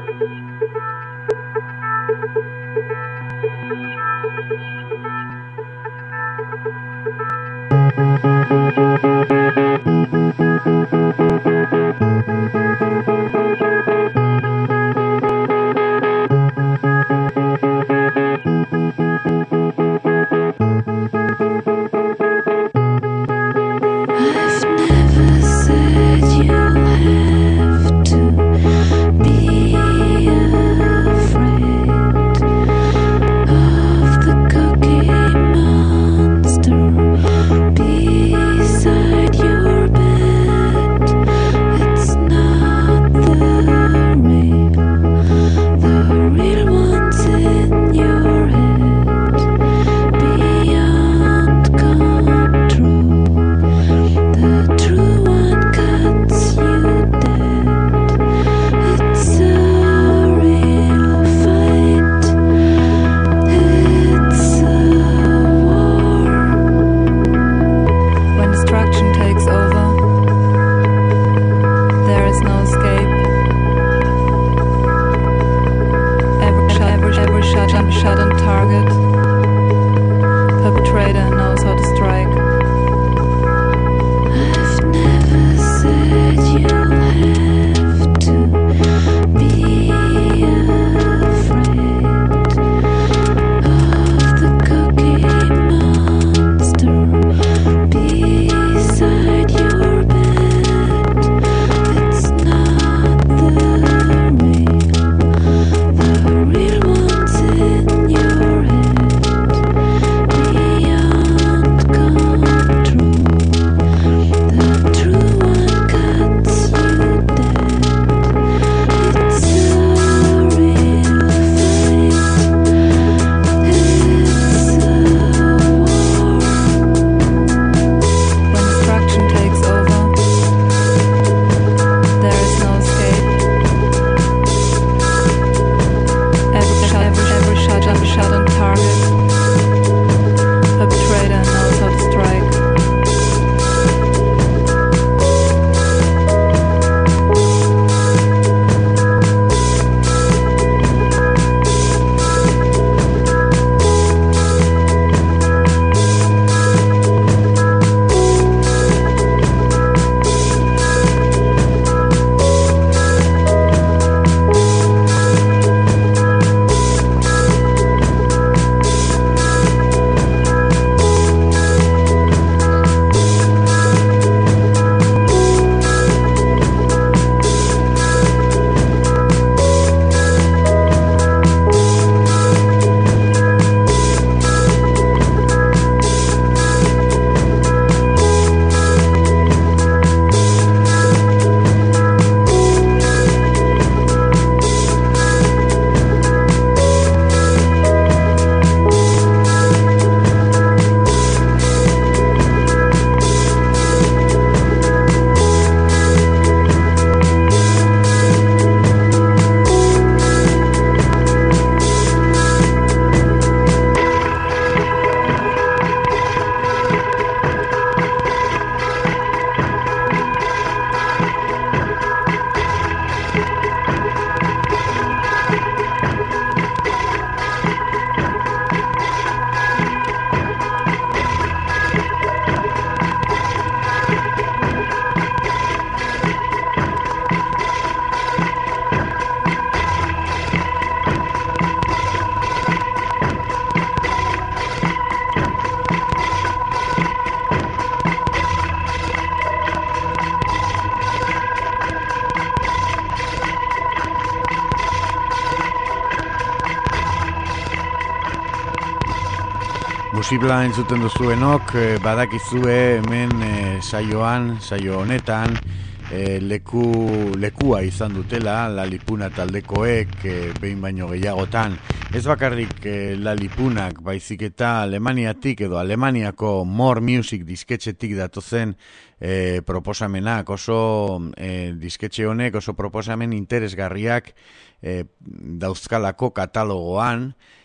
Musibla entzuten duzuenok, eh, badakizue hemen eh, saioan, saio honetan, eh, leku, lekua izan dutela Lalipuna taldekoek eh, behin baino gehiagotan. Ez bakarrik eh, Lalipunak, baizik eta Alemaniatik edo Alemaniako More Music disketxetik datozen eh, proposamenak, oso eh, disketxe honek, oso proposamen interesgarriak eh, dauzkalako katalogoan,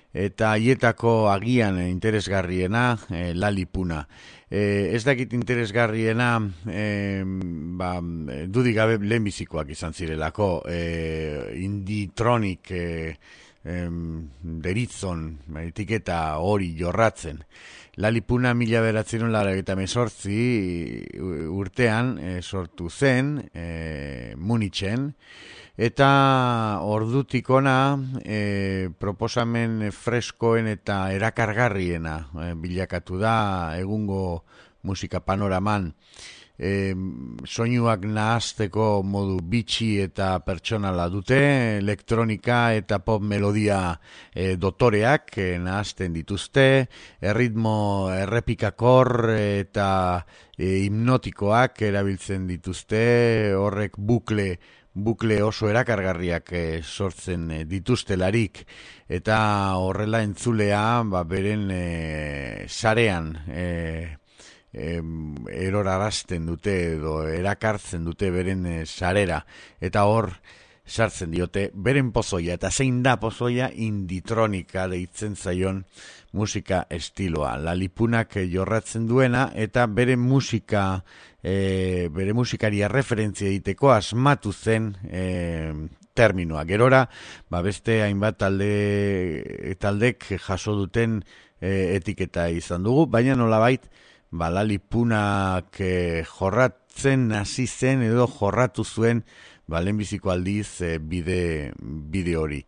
eta haietako agian interesgarriena e, Lalipuna. E, ez dakit interesgarriena e, ba, dudik gabe lehenbizikoak izan zirelako, e, Inditronic e, e, deritzon etiketa hori jorratzen. Lalipuna mila beratzen laurogeita hemezortzi urtean e, sortu zen e, Munitzen, eta ordutik ona e, proposamen freskoen eta erakargarriena e, bilakatu da egungo musika panoraman. E, soinuak nahazteko modu bitxi eta pertsonala dute, elektronika eta pop melodia e, dotoreak e, nahazten dituzte, erritmo errepikakor eta e, hipnotikoak erabiltzen dituzte, horrek bukle bukle oso erakargarriak e, sortzen e, dituztelarik, eta horrela entzulea ba, beren e, sarean e, e, erorarazten dute edo erakartzen dute beren e, sarera, eta hor sartzen diote beren pozoia, eta zein da pozoia? Inditronika deitzen zaion musika estiloa. Lalipunak jorratzen duena, eta bere musika E, bere musikaria referentzia egiteko asmatu zen e, terminoa. Gerora, ba beste hainbat talde taldek jaso duten e, etiketa izan dugu, baina nolabait ba Lalipunak e, jorratzen hasi zen edo jorratu zuen ba lehenbiziko aldiz e, bide bide hori.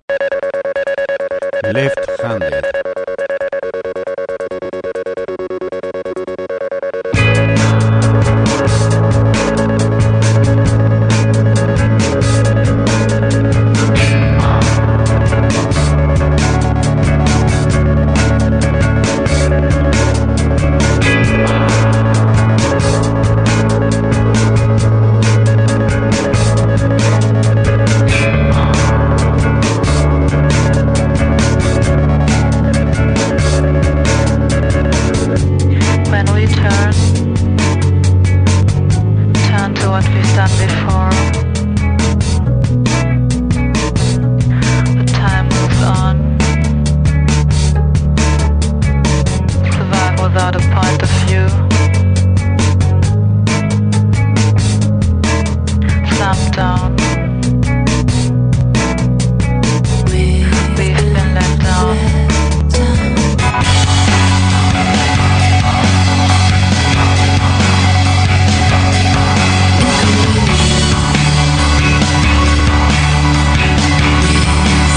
Left Handed.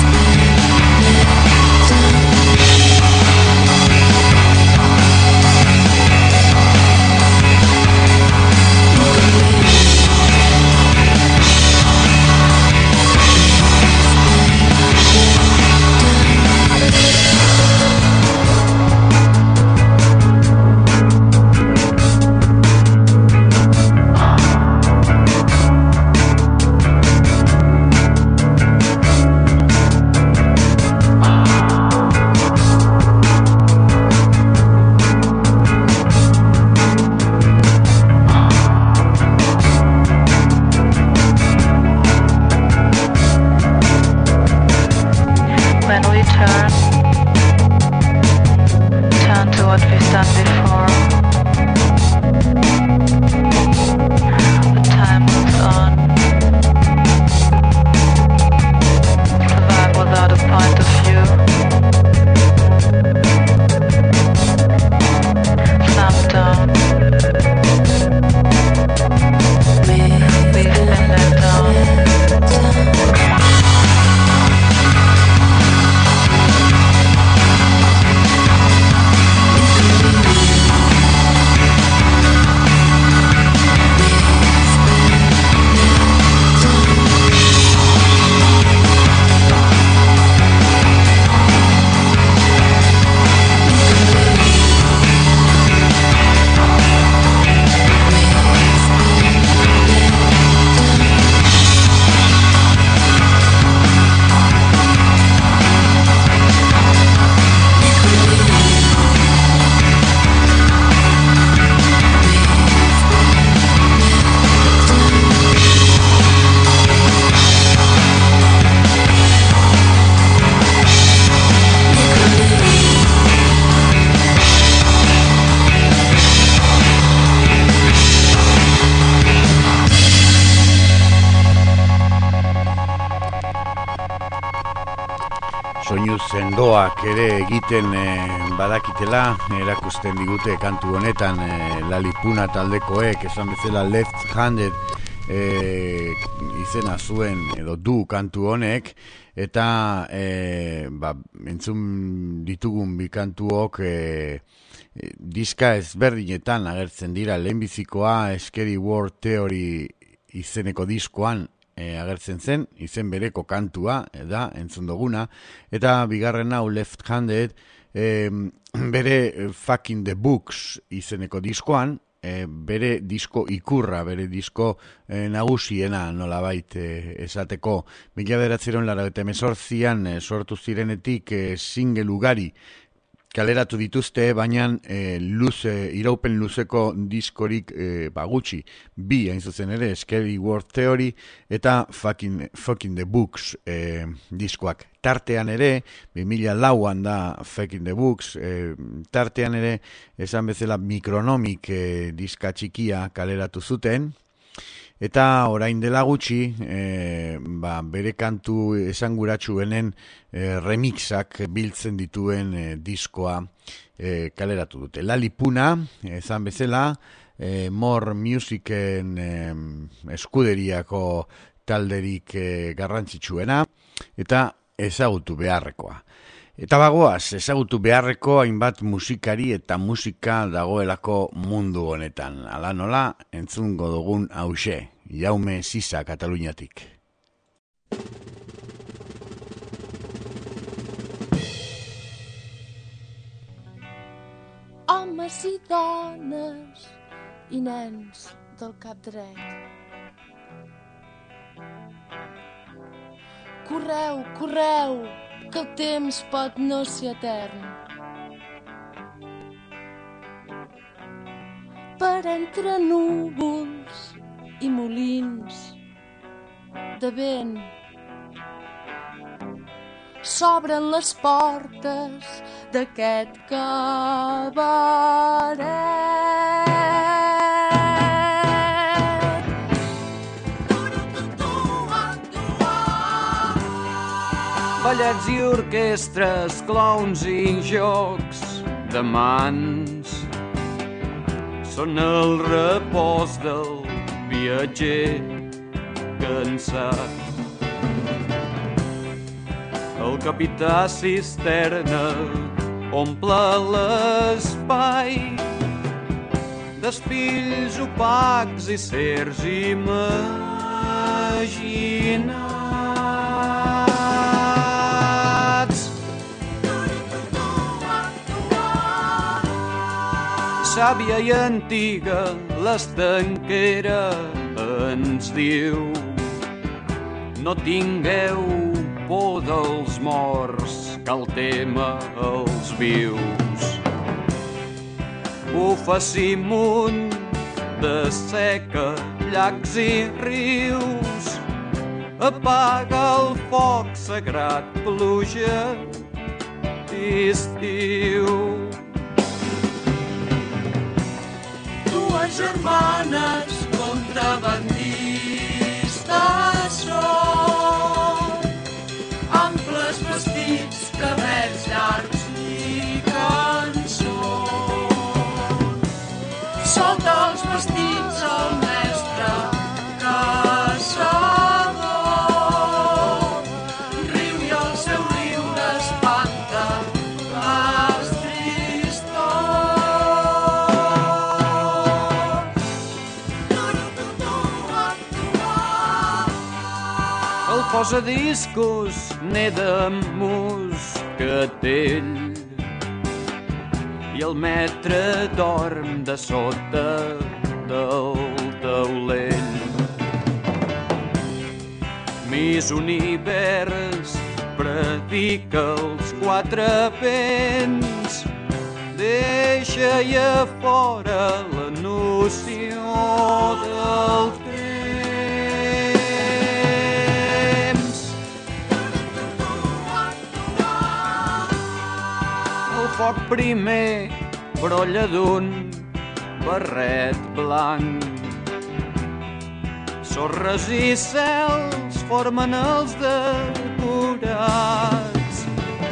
Thank soinu sendoak ere egiten e, badakitela, erakusten digute kantu honetan e, Lalipuna taldekoek, esan bezala Left Handed e, izena zuen edo du kantu honek, eta e, ba, entzun ditugun bi kantuok e, e, diska ezberdinetan agertzen dira. Lehenbizikoa Scary World Theory izeneko diskoan E, agertzen zen, izen bereko kantua da, entzun duguna, eta bigarren hau Left Handed e, bere Fucking the Books izeneko diskoan, e, bere disko ikurra, bere disko e, nagusiena nolabait e, esateko. Mila bederatziehun laurogeita hemezortzian e, sortu zirenetik e, single ugari kaleratu dituzte, baina e, luze, iraupen luzeko diskorik e, bagutxi, bi hain zuzen ere, Scary World Theory eta Fucking, fucking the Books e, diskoak. Tartean ere, bi mila lauan da Fucking the Books, e, tartean ere, esan bezala Micronomic e, diska txikia kaleratu zuten, eta orain dela gutxi, e, ba, bere kantu esanguratsuenen e, remixak biltzen dituen e, diskoa e, kaleratu dute. Lalipuna, esan bezala, e, More Musicen e, eskuderiako talderik e, garrantzitsuena, eta ezagutu beharrekoa. Eta bagoaz, ezagutu beharreko hainbat musikari eta musika dagoelako mundu honetan. Hala nola, entzungo dugun hauxe, Jaume Sisa Kataluniatik. Homes i dones i nens del cap dret. Correu, correu, que el temps pot no ser etern. Per entre núvols i molins de vent s'obren les portes d'aquest cabaret. Ballets i orquestres, clowns i jocs de mans són el repòs del viatger cansat. El capità cisterna omple l'espai d'espills opacs i cercs imaginats. Sàvia i antiga l'estanquera ens diu: no tingueu por dels morts, cal tema els vius. Bufa simunt de seca, llacs i rius, apaga el foc sagrat, pluja d'estiu. Dues germanes contrabandistes són, amples vestits, cabells llargs i cançons. Solta els vestits el mestre caçador, riu i el seu riure espanta les tristors. El posadiscos neda amb moscatell i el metre dorm de sota del taulell. Miss Univers predica els quatre vents, deixa allà fora la noció del temps. El foc primer brolla d'un barret blanc, sorres i cels formen els decorats.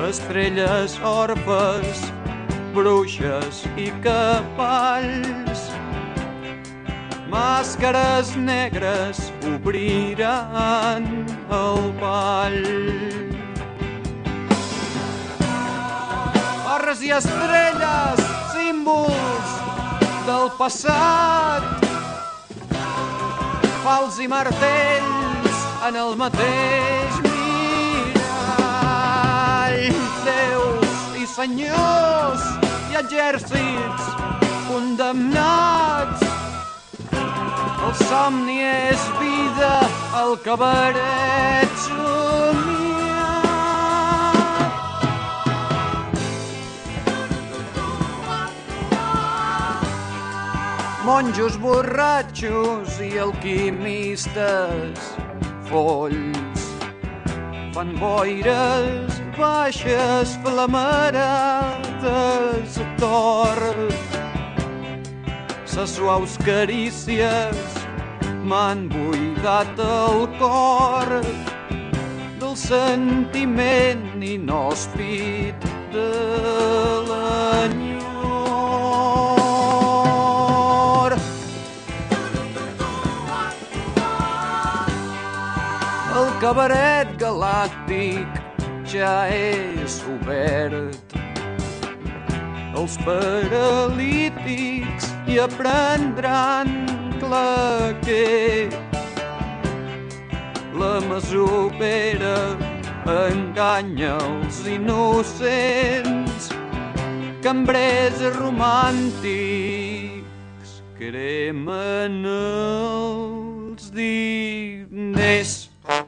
estrelles orfes, bruixes i cavalls. Màscares negres obriran el ball. Barres i estrelles, símbols del passat, pals i martells en el mateix mirall. Déus i senyors i exèrcits condemnats. El somni és vida, el cabaret somiat. Monjos borratxos i alquimistes folls fan boires baixes flamarades d'or. Ses suaus carícies m'han buidat el cor del sentiment inhòspit de l'enyor. El cabaret galàctic ja és obert. Els paralítics hi aprendran claquer. La masovera enganya els innocents. Cambrers romàntics cremen els diners.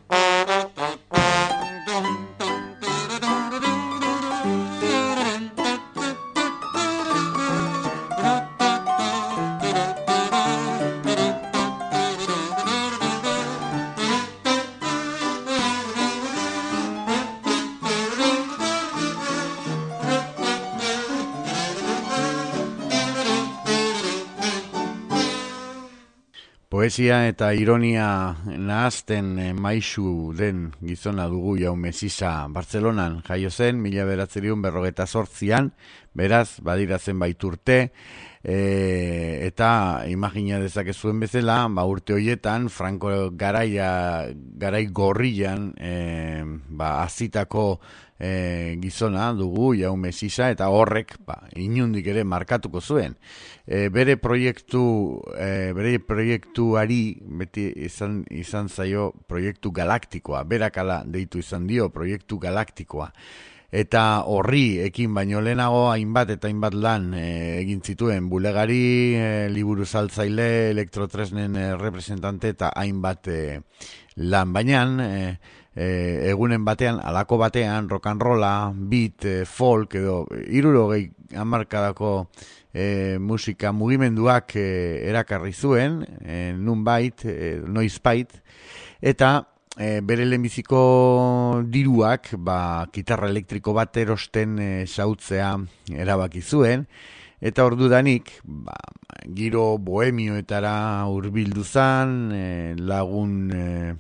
Poesia eta ironia nahazten maisu den gizona dugu Jaume Sisa. Bartzelonan jaio zen, mila bederatziehun berrogeita zortzian, beraz, badira zenbait urte, e, eta imagina dezakezuen bezala, ba, urte horietan, Franco garaia, garai gorrian, e, ba, azitako e, gizona dugu Jaume Sisa, eta horrek, ba, inundik ere markatuko zuen. E, bere proiektu e, bere proiektuari beti izan, izan zaio proiektu galaktikoa, berakala deitu izan dio proiektu galaktikoa, eta horri ekin baino lehenago hainbat eta hainbat lan e, egin zituen bulegari, e, liburu saltzaile, elektrotresnen e, representante eta hainbat e, lan, baina e, e, egunen batean, alako batean, rock and rolla, beat, e, folk edo hirurogei hamarkadako E, musika mugimenduak e, erakarri zuen, e, nunbait, e, noizbait, eta e, bere lehenbiziko diruak, ba, gitarra elektriko bat erosten e, xautzea erabaki zuen, eta ordudanik, ba, giro bohemioetara hurbildu zan, e, lagun e,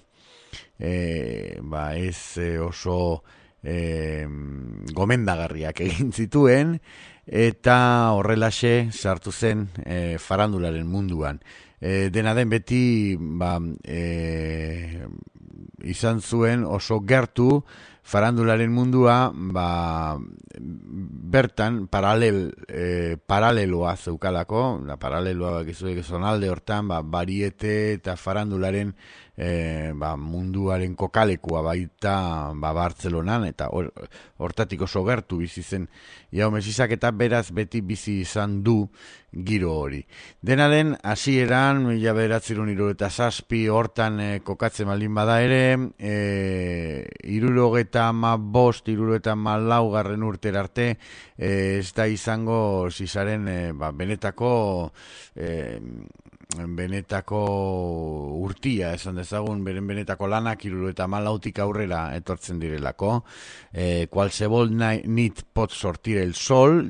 e, ba, ez e, oso e, gomendagarriak egin zituen, eta horrelaxe sartu zen e, farandularen munduan. E, dena den beti ba, e, izan zuen oso gertu farandularen mundua ba, bertan paralel, e, paraleloa zeukalako, la paraleloa bakizuek zonalde hortan, ba, bariete eta farandularen e, ba, munduaren kokalekua baita ba, Bartzelonan, eta or, hortatik oso gertu bizi zen Jaume Sisak, eta beraz beti bizi izan du giro hori. Dena den, hasieran mila bederatziehun hirurogeita zazpi hortan e, kokatzen baldin bada ere, e, hirurogeita hamabost, hirurogeita hamalaugarren urtera arte, e, ez da izango Sisaren e, ba, benetako e, benetako urtia, esan dezagun, beren benetako lanak hirurogeita hamalautik aurrera etortzen direlako. E, Qualsevol nit pot sortir el sol, da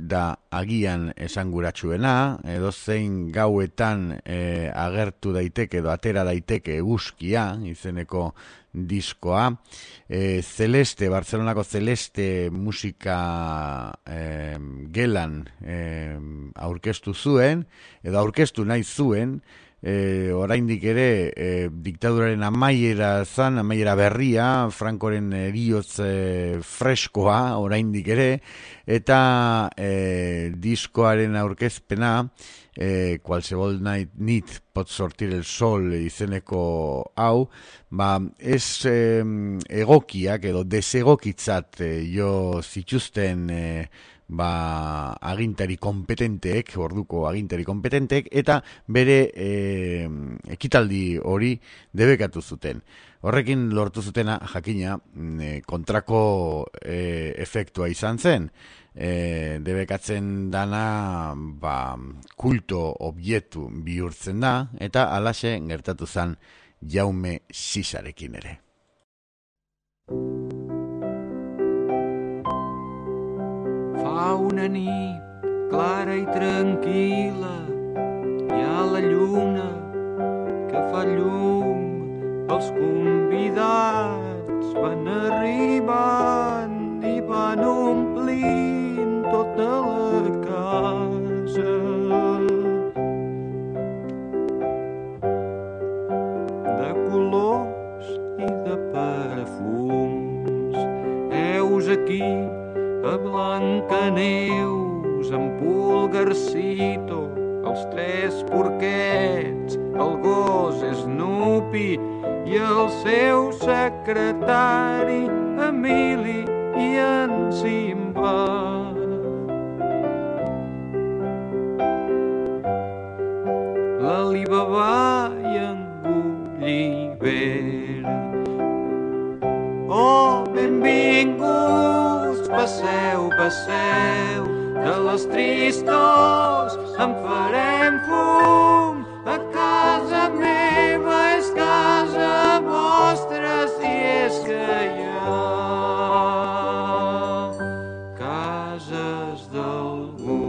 agian esanguratsuena, edo zein gauetan e, agertu daiteke edo atera daiteke eguzkia izeneko diskoa. E, Celeste, Barcelonako Celeste musika e, gelan e, aurkeztu zuen, edo aurkeztu nahi zuen, E, oraindik ere e, diktaduraren amaiera zan, amaiera berria, Frankoren eriotz e, freskoa oraindik ere, eta e, diskoaren aurkezpena e, Qualsevol night need pot sortir el sol izeneko hau, ba, ez e, egokiak edo desegokitzat e, jo zituzten e, ba, agintari kompetenteek, orduko agintari kompetenteek, eta bere e, ekitaldi hori debekatu zuten. Horrekin lortu zutena jakina e, kontrako e, efektua izan zen. E, debekatzen dana ba, kulto objektu bihurtzen da, eta halaxe gertatu zen Jaume Sisarekin ere. Fa una nit clara i tranquil·la, hi ha la lluna que fa llum, els convidats van arribant i van omplint tota la casa. De colors i de perfums, heus aquí a Blancaneus, en Pulgarcito, els tres porquets, el gos Snoopy i el seu secretari Emili i en Simba. L'Alibaba i en Gulliver. Oh, benvinguts, passeu, passeu, de les tristors en farem fum. A casa meva és casa vostra, si és que hi ha cases d'algú.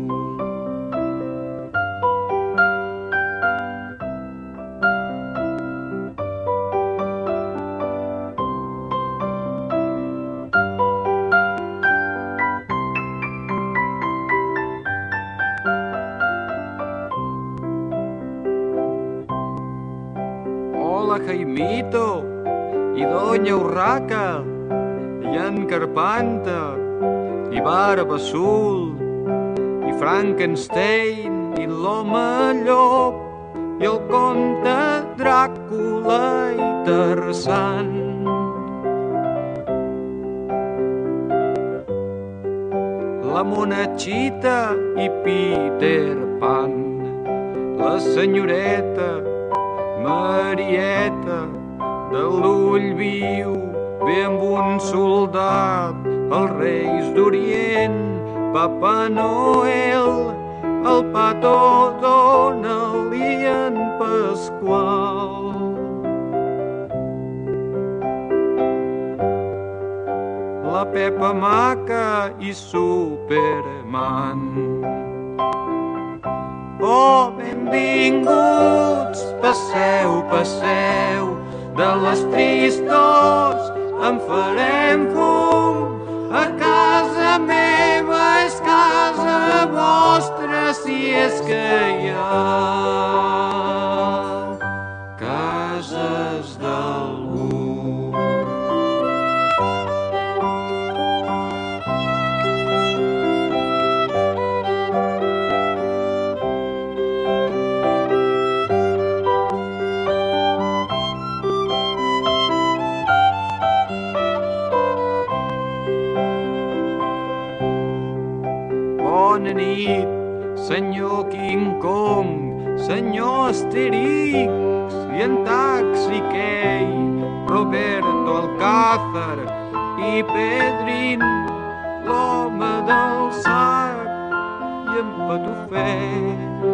Jaimito i Doña Urraca i en Carpanta i Barba Azul i Frankenstein i l'home llop i el comte Dràcula i Tarzan. La Monachita i Peter Pan, la senyoreta Marieta de l'ull viu, ve amb un soldat, els reis d'Orient, Papa Noel, el Pato Donald i en Pasqual. La Pepa Maca i Superman. Oh, benvinguts, passeu, passeu, de les tristors en farem fum. A casa meva és casa vostra, si és que hi ha cases d'algú. Bona nit, senyor King Kong, senyor Asterix i en Taxi Key, Roberto Alcázar i Pedrín, l'home del sac i en Patufet.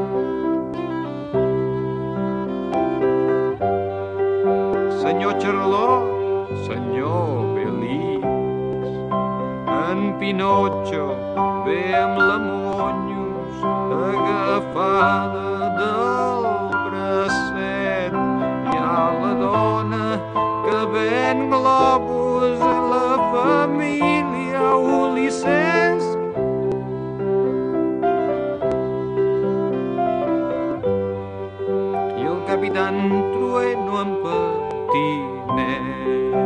Senyor Charlot, senyor Belix, en Pinotxo ve amb la Monyos agafada del bracet. Hi ha la dona que ven globus a la família Ulisses. I el capitán Trueno en patinet.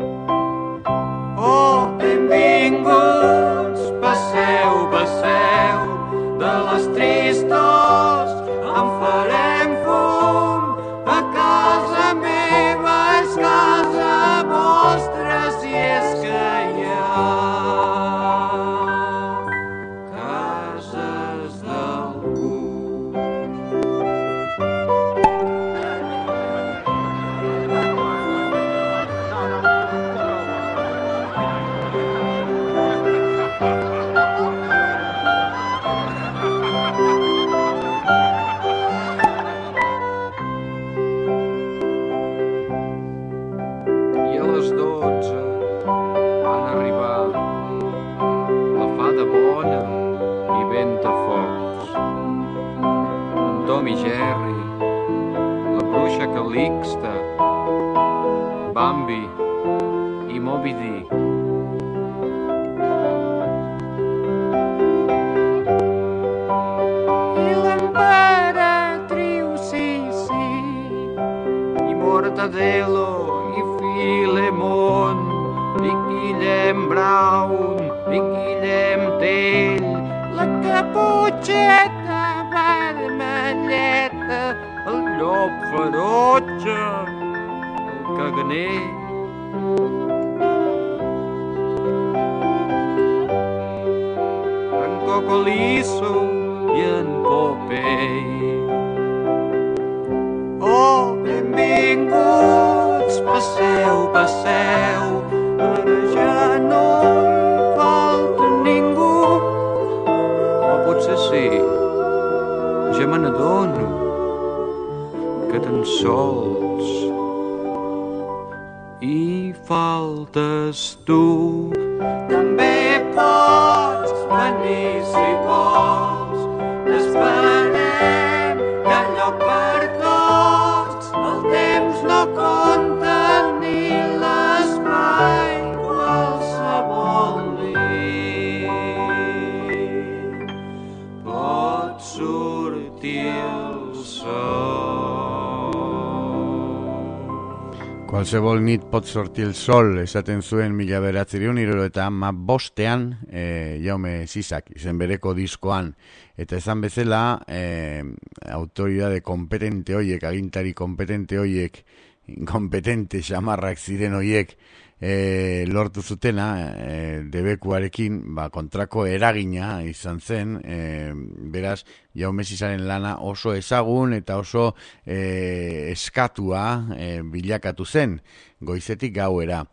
Oh, benvinguts, passeu, passeu, de les tristos en farem fum. A casa meva és casa vostra, si és que hi ha cases d'algú. I a les dotze van arribar la fada bona i Ventafocs, en Tom i Jerry, la bruixa Calixta, Bambi i Moby Dick. I l'emperatriu Sissi, i Mortadelo, i Filemon, i Guillem Brown, i Guillem Tell, la Caputxeta vermelleta, el llop ferotge, el caganer. En Cocolizo i en Popeye. Oh, benvinguts, passeu, passeu, ara ja no hi falta ningú. O potser sí, ja me n'adono que tan sols hi faltes tu. També pots venir si vols, t'esperem, hi ha lloc per tots. El temps no compta ni l'espai, qualsevol nit pot sortir el sol. Qualsevol nit pot sortir el sol, esaten zuen mila bederatziehun hirurogeita hamabostean e, Jaume Sisak izen bereko diskoan. Eta esan bezala, e, autoridade kompetente hoiek, agintari kompetente hoiek, inkompetente xamarrak ziren hoiek, e, lortu zutena, e, debekuarekin, ba, kontrako eragina izan zen, e, beraz, Jaume Sisaren lana oso ezagun eta oso e, eskatua e, bilakatu zen, goizetik gauera.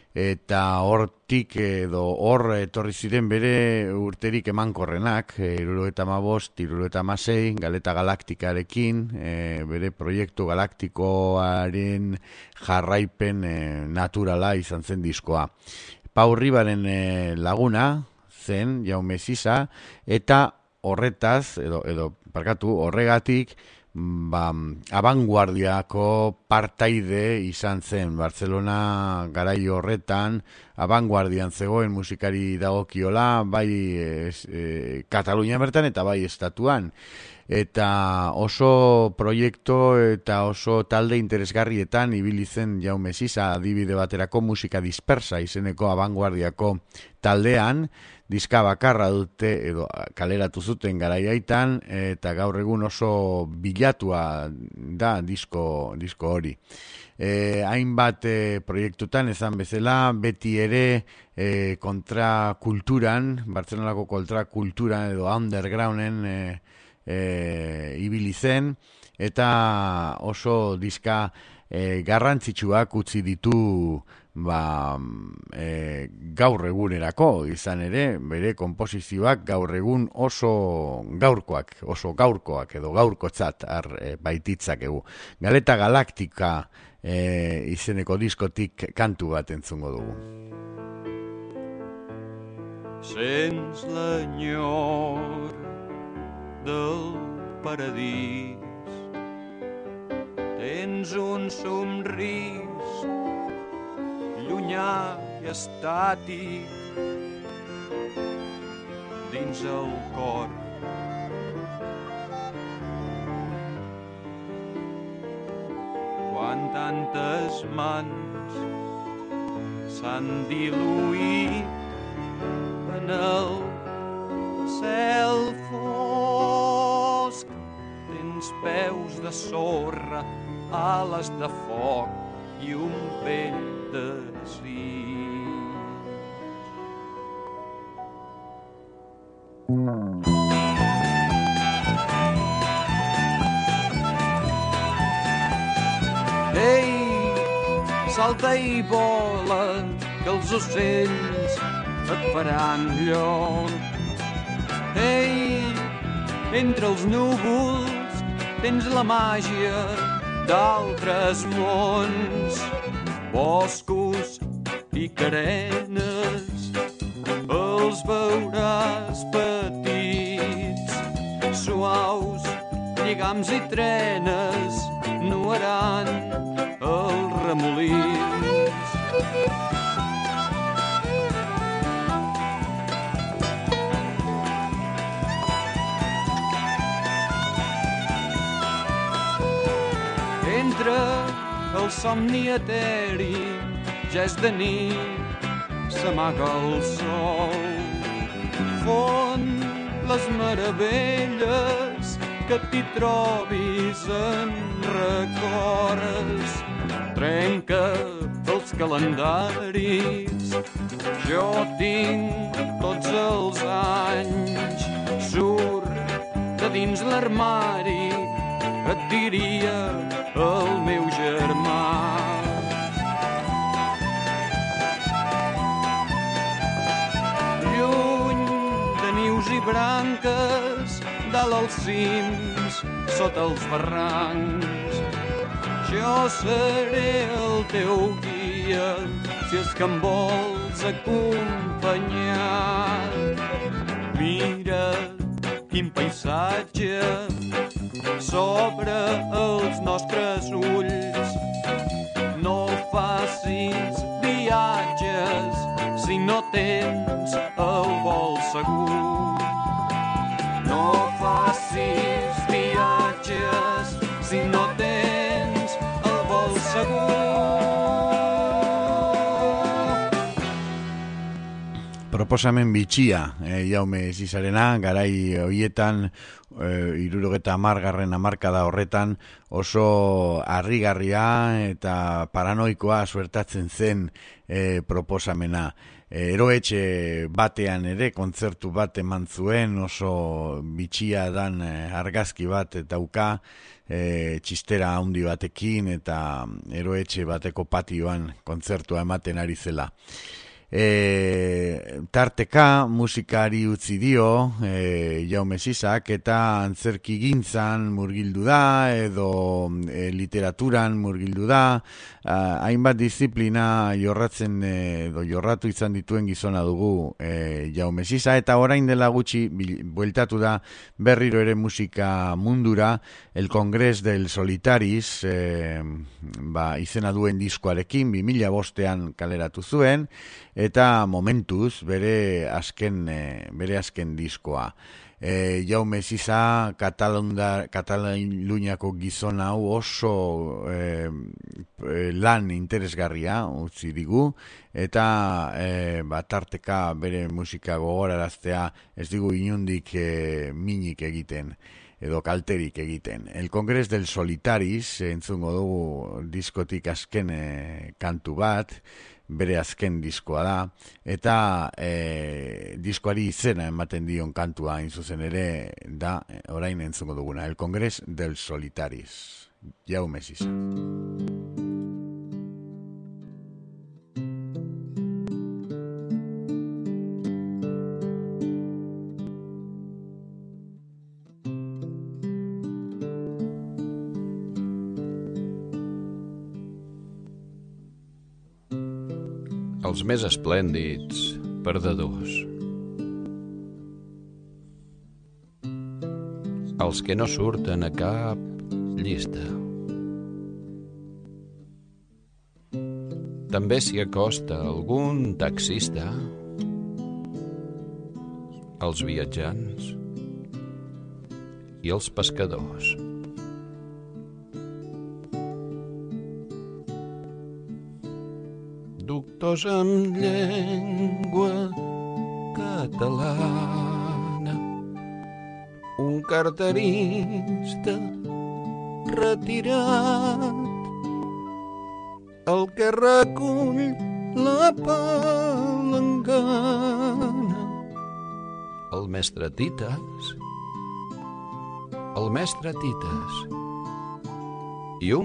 Eta hortik edo hor etorri ziren bere urterik emankorrenak, hirurogeita hamabost, hirurogeita hamasei, Galeta Galaktikarekin, e, bere proiektu galaktikoaren jarraipen e, naturala izan zen diskoa. Pau Ribaren e, laguna zen Jaume Sisa, eta horretaz, edo, edo parkatu, horregatik, ba, abanguardiako partaide izan zen. Barcelona garai horretan abanguardian zegoen musikari dagokiola, bai e, e, Katalunia bertan eta bai estatuan. Eta oso proiektu eta oso talde interesgarrietan ibili zen Jaume Sisa, adibide baterako Musika Dispersa izeneko abanguardiako taldean, diska bakarra dute edo kaleratu zuten garaiaitan, eta gaur egun oso bilatua da disko, disko hori. E, hainbat e, proiektutan ezan bezala, beti ere e, kontrakulturan, Bartzelonako kontrakulturan edo undergrounden e, e, ibili zen, eta oso diska e, garrantzitsuak utzi ditu ba, e, gaur egunerako, izan ere, bere konposizioak gaur egun oso gaurkoak, oso gaurkoak edo gaurkotzat har e, baititzakegu. Galeta Galaktika e, izeneko diskotik kantu bat entzungo dugu. sents l'enyor del paradís. Tens un somrís llunyà i estàtic dins el cor. Quan tantes mans s'han diluït en el cel fosc, tens peus de sorra, ales de foc i un vell desig. Ei, salta i vola, que els ocells et faran lloc. Ei, entre els núvols tens la màgia d'altres mons, boscos i carenes, els veuràs petits, suaus, lligams i trenes nuaran els remolins. Entre el somni eteri ja és de nit, s'amaga el sol. Fon les meravelles que t'hi trobis en records. Trenca els calendaris, jo tinc tots els anys. Surt de dins l'armari, et diria el meu germà. Lluny de nius i branques, dalt als cims, sota els barrancs, jo seré el teu guia, si és que em vols acompanyar. Mira quin paisatge s'obre als nostres ulls. No facis viatges si no tens el vol segur. No facis viatges si no tens el vol segur. Proposamen bitxia, e, Jaume Zizarena, garai hoietan, e, hirurogeta hamargarren hamarkada horretan, oso harrigarria eta paranoikoa suertatzen zen e, proposamena. E, eroetxe batean ere, kontzertu bat eman zuen, oso bitxia dan e, argazki bat dauka, e, txistera handi batekin eta eroetxe bateko patioan kontzertua ematen ari zela. E, tarteka musikari utzi dio e, Jaume Zizak eta antzerki gintzan murgildu da edo e, literaturan murgildu da, a, hainbat disiplina jorratzen e, edo jorratu izan dituen gizona dugu e, Jaume Ziza, eta orain dela gutxi bil, bueltatu da berriro ere musika mundura, el Congres del Solitaris e, ba, izena duen diskoarekin bi mila bostean kaleratu zuen, eta momentuz bere azken e, bere azken diskoa. E, Jaume Ziza Kataluniako gizon hau oso e, lan interesgarria utzi digu, eta e, batarteka bere musika gogoraraztea ez digu inundik e, minik egiten edo kalterik egiten. El Congres del Solitaris entzungo dugu diskotik azken e, kantu bat, bere azken diskoa da, eta e, diskoari izena ematen dion kantua hain zuzen ere da orain entzungo duguna, El Congres del Solitaris. Jaume Ziza. Els més esplèndids perdedors. els que no surten a cap llista. També s'hi acosta algun taxista, els viatjants i els pescadors. Doctors amb llengua catalana, un carterista retirat, el que recull la palangana, el mestre Tites, el mestre Tites i un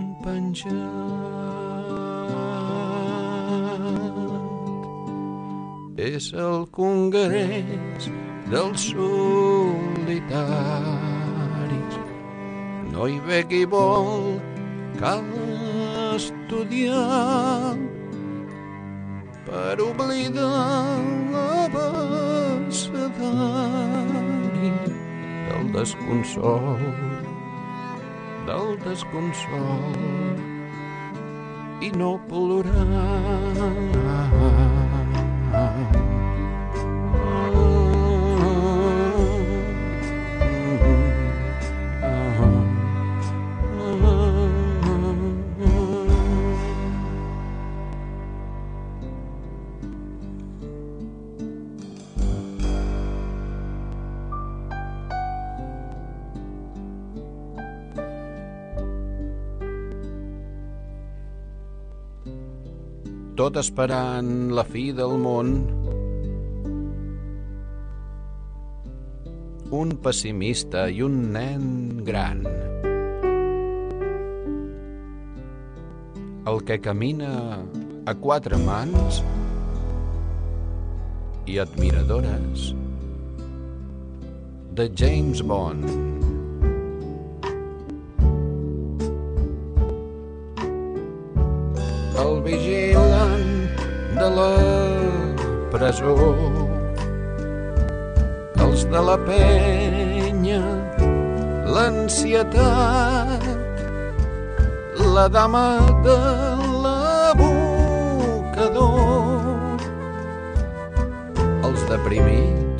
penjat. És el congrés dels solitaris, no hi ve qui vol, cal estudiar per oblidar l'abecedari del desconsol, del desconsol i no plorar. Tot esperant la fi del món, un pessimista i un nen gran. El que camina a quatre mans i admiradores de James Bond. El vigilant de la presó, els de la penya, l'ansietat, la dama de l'abocador, els deprimits,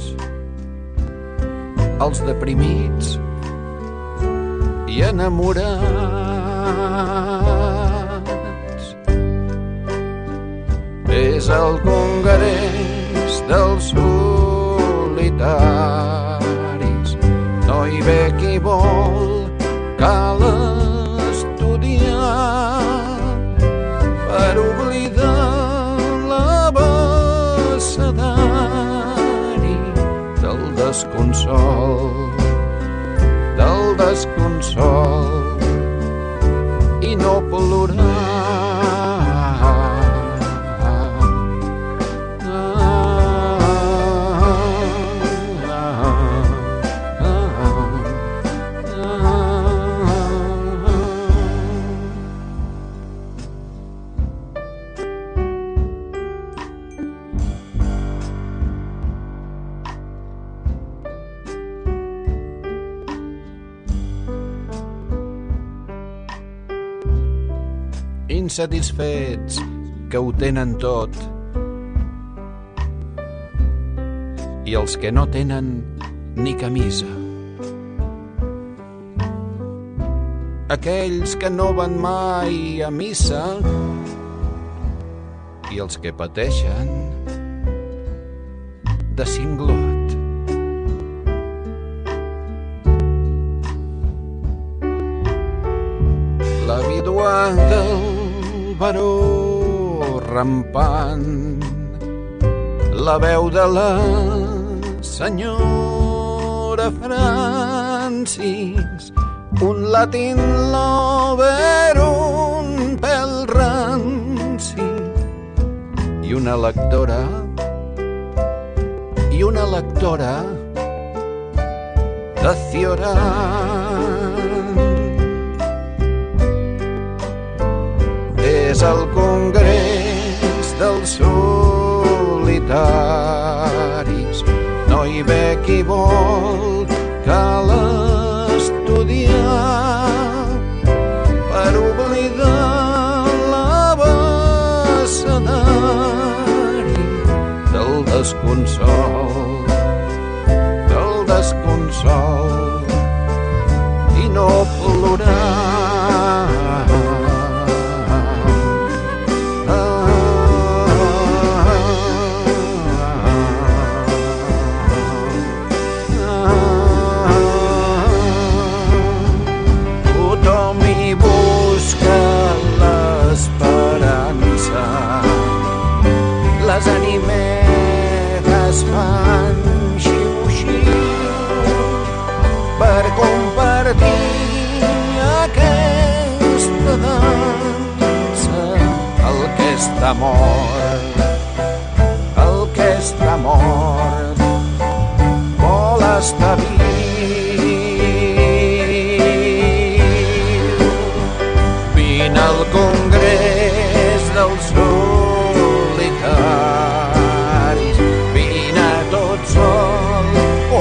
els deprimits i enamorats. És el congrés dels solitaris, no hi ve qui vol, cal estudiar per oblidar l'abecedari del desconsol, del desconsol i no plorar. Insatisfets que ho tenen tot i els que no tenen ni camisa, aquells que no van mai a missa i els que pateixen de cinglot. La vídua del baró rampant, la veu de la senyora Francis, un Latin lover, un pèl ranci i una lectora, i una lectora de Cioran. És el congrés dels solitaris, no hi ve qui vol, cal estudiar desconsol, del desconsol i no plorar. Tothom hi busca l'esperança, les animetes fan xiu-xiu per compartir aquesta dansa. El que està mort, el que està mort, vol estar viu. Vine al Congrés dels Solitaris, vine tot sol o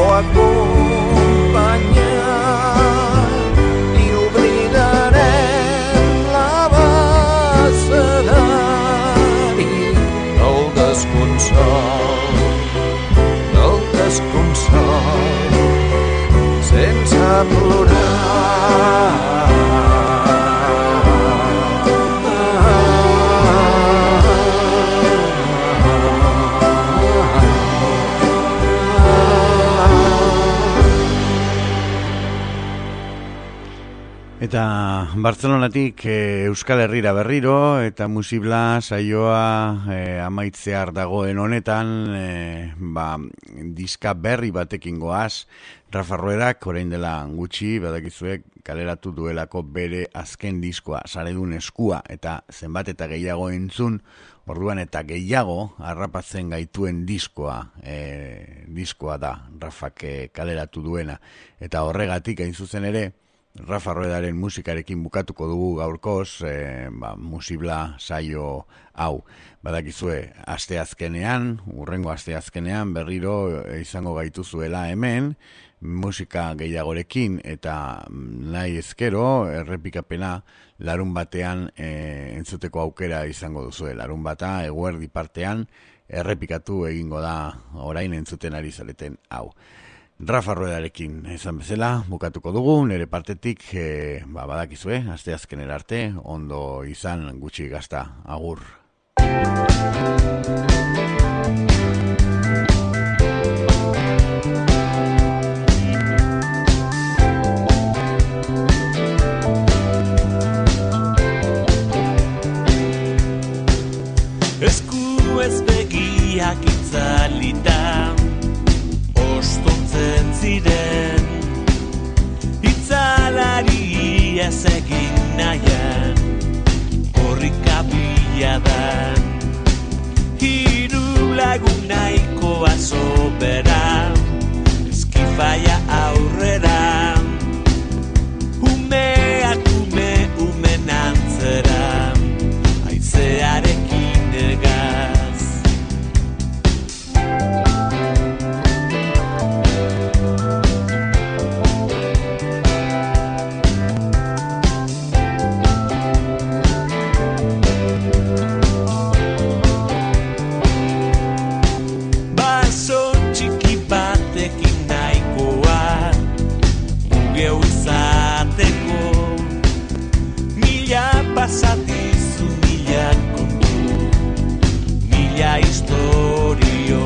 acompanyat i oblidarem l'abecedari del desconsol, del desconsol, sense plorar. Eta Bartzelonatik e, Euskal Herrira berriro eta Musibla saioa e, amaitzear dagoen honetan e, ba, diska berri batekin goaz. Rafa Ruedak orain dela gutxi badakizuek kaleratu duelako bere azken diskoa, Saredun eskua, eta zenbat eta gehiago entzun, orduan eta gehiago harrapatzen gaituen diskoa, e, diskoa da Rafak e, kaleratu duena. Eta horregatik hain zuzen ere, Rafa Ruedaren musikarekin bukatuko dugu gaurkoz, e, ba, Musibla saio hau. Badakizue, asteazkenean, urrengo asteazkenean berriro e, izango gaituzuela hemen, musika gehiagorekin eta nahi ezkero errepikapena larun batean e, entzuteko aukera izango duzue. Larun bata eguerdi partean errepikatu egingo da orain entzuten ari zareten hau. Rafa Ruedarekin esan bezala bukatuko dugu, nire partetik e, ba, badakizue, asteazkenera arte, ondo izan gutxi gazta, agur. Esku ez begiak itzalitan ostontzen ziren, itzalari ez egin nahian, korrika biladan, hiru lagun nahikoa sobera, eskifaia aurrera, umeak ume umen antzera, aizearekin egaz. Pasatizu mila kontu, mila historio.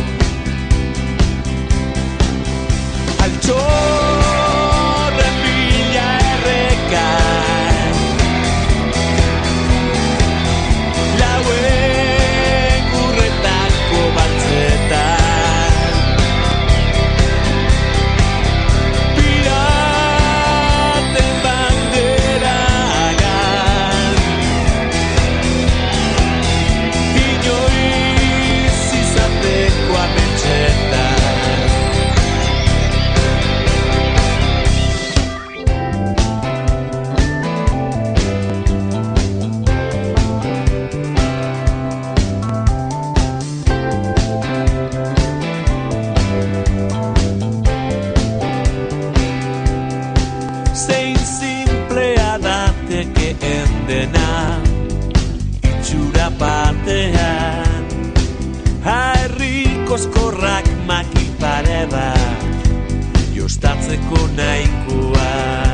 Altxorren mila erreka, lauen urretako batzetan, piraten bandera. Itxura batean, harriko koskorrak makil pare bat jostatzeko nahikoa.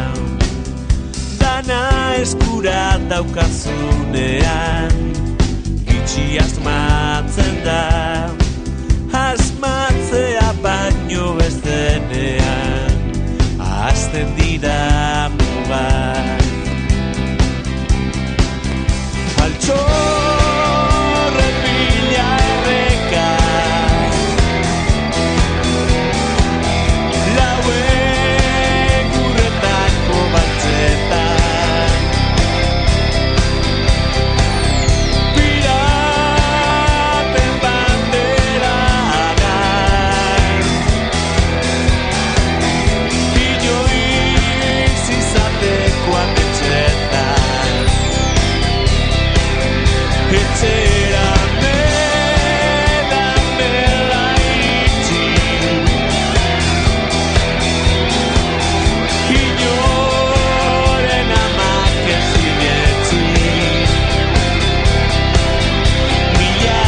Dana eskura daukazunean gitxi asmatzen da, asmatzea baino ez denean ahazten dira mugak. Altxorren bila erreka lauek urretako baltzetan piraten bandera agar inoiz izatekoan etxetan etxera meda mela itxi inoren amak ezin etxi mila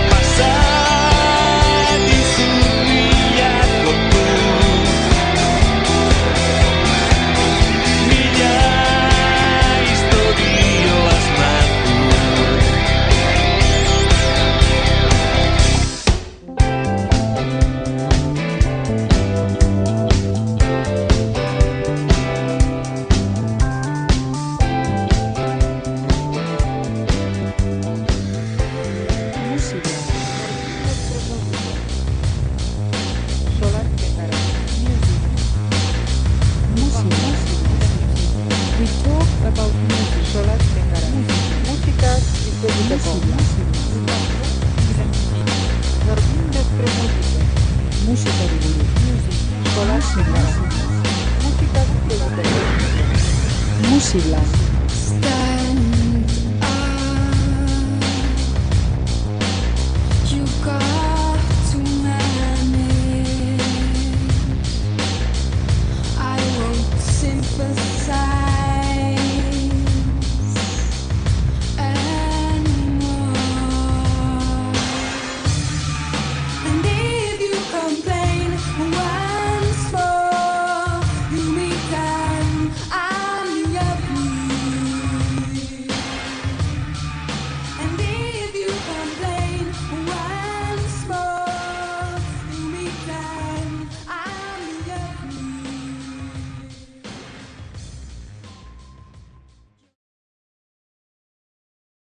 pasan izun mila kontu mila historio asmatu. Música. Solar Tegara. Música. We talk about music. Solar Tegara. Musikaz izegiteko. Jardín despre musika. Musikari buruz. Solar Tegara. Musikaz izegiteko. Musibla. Stop.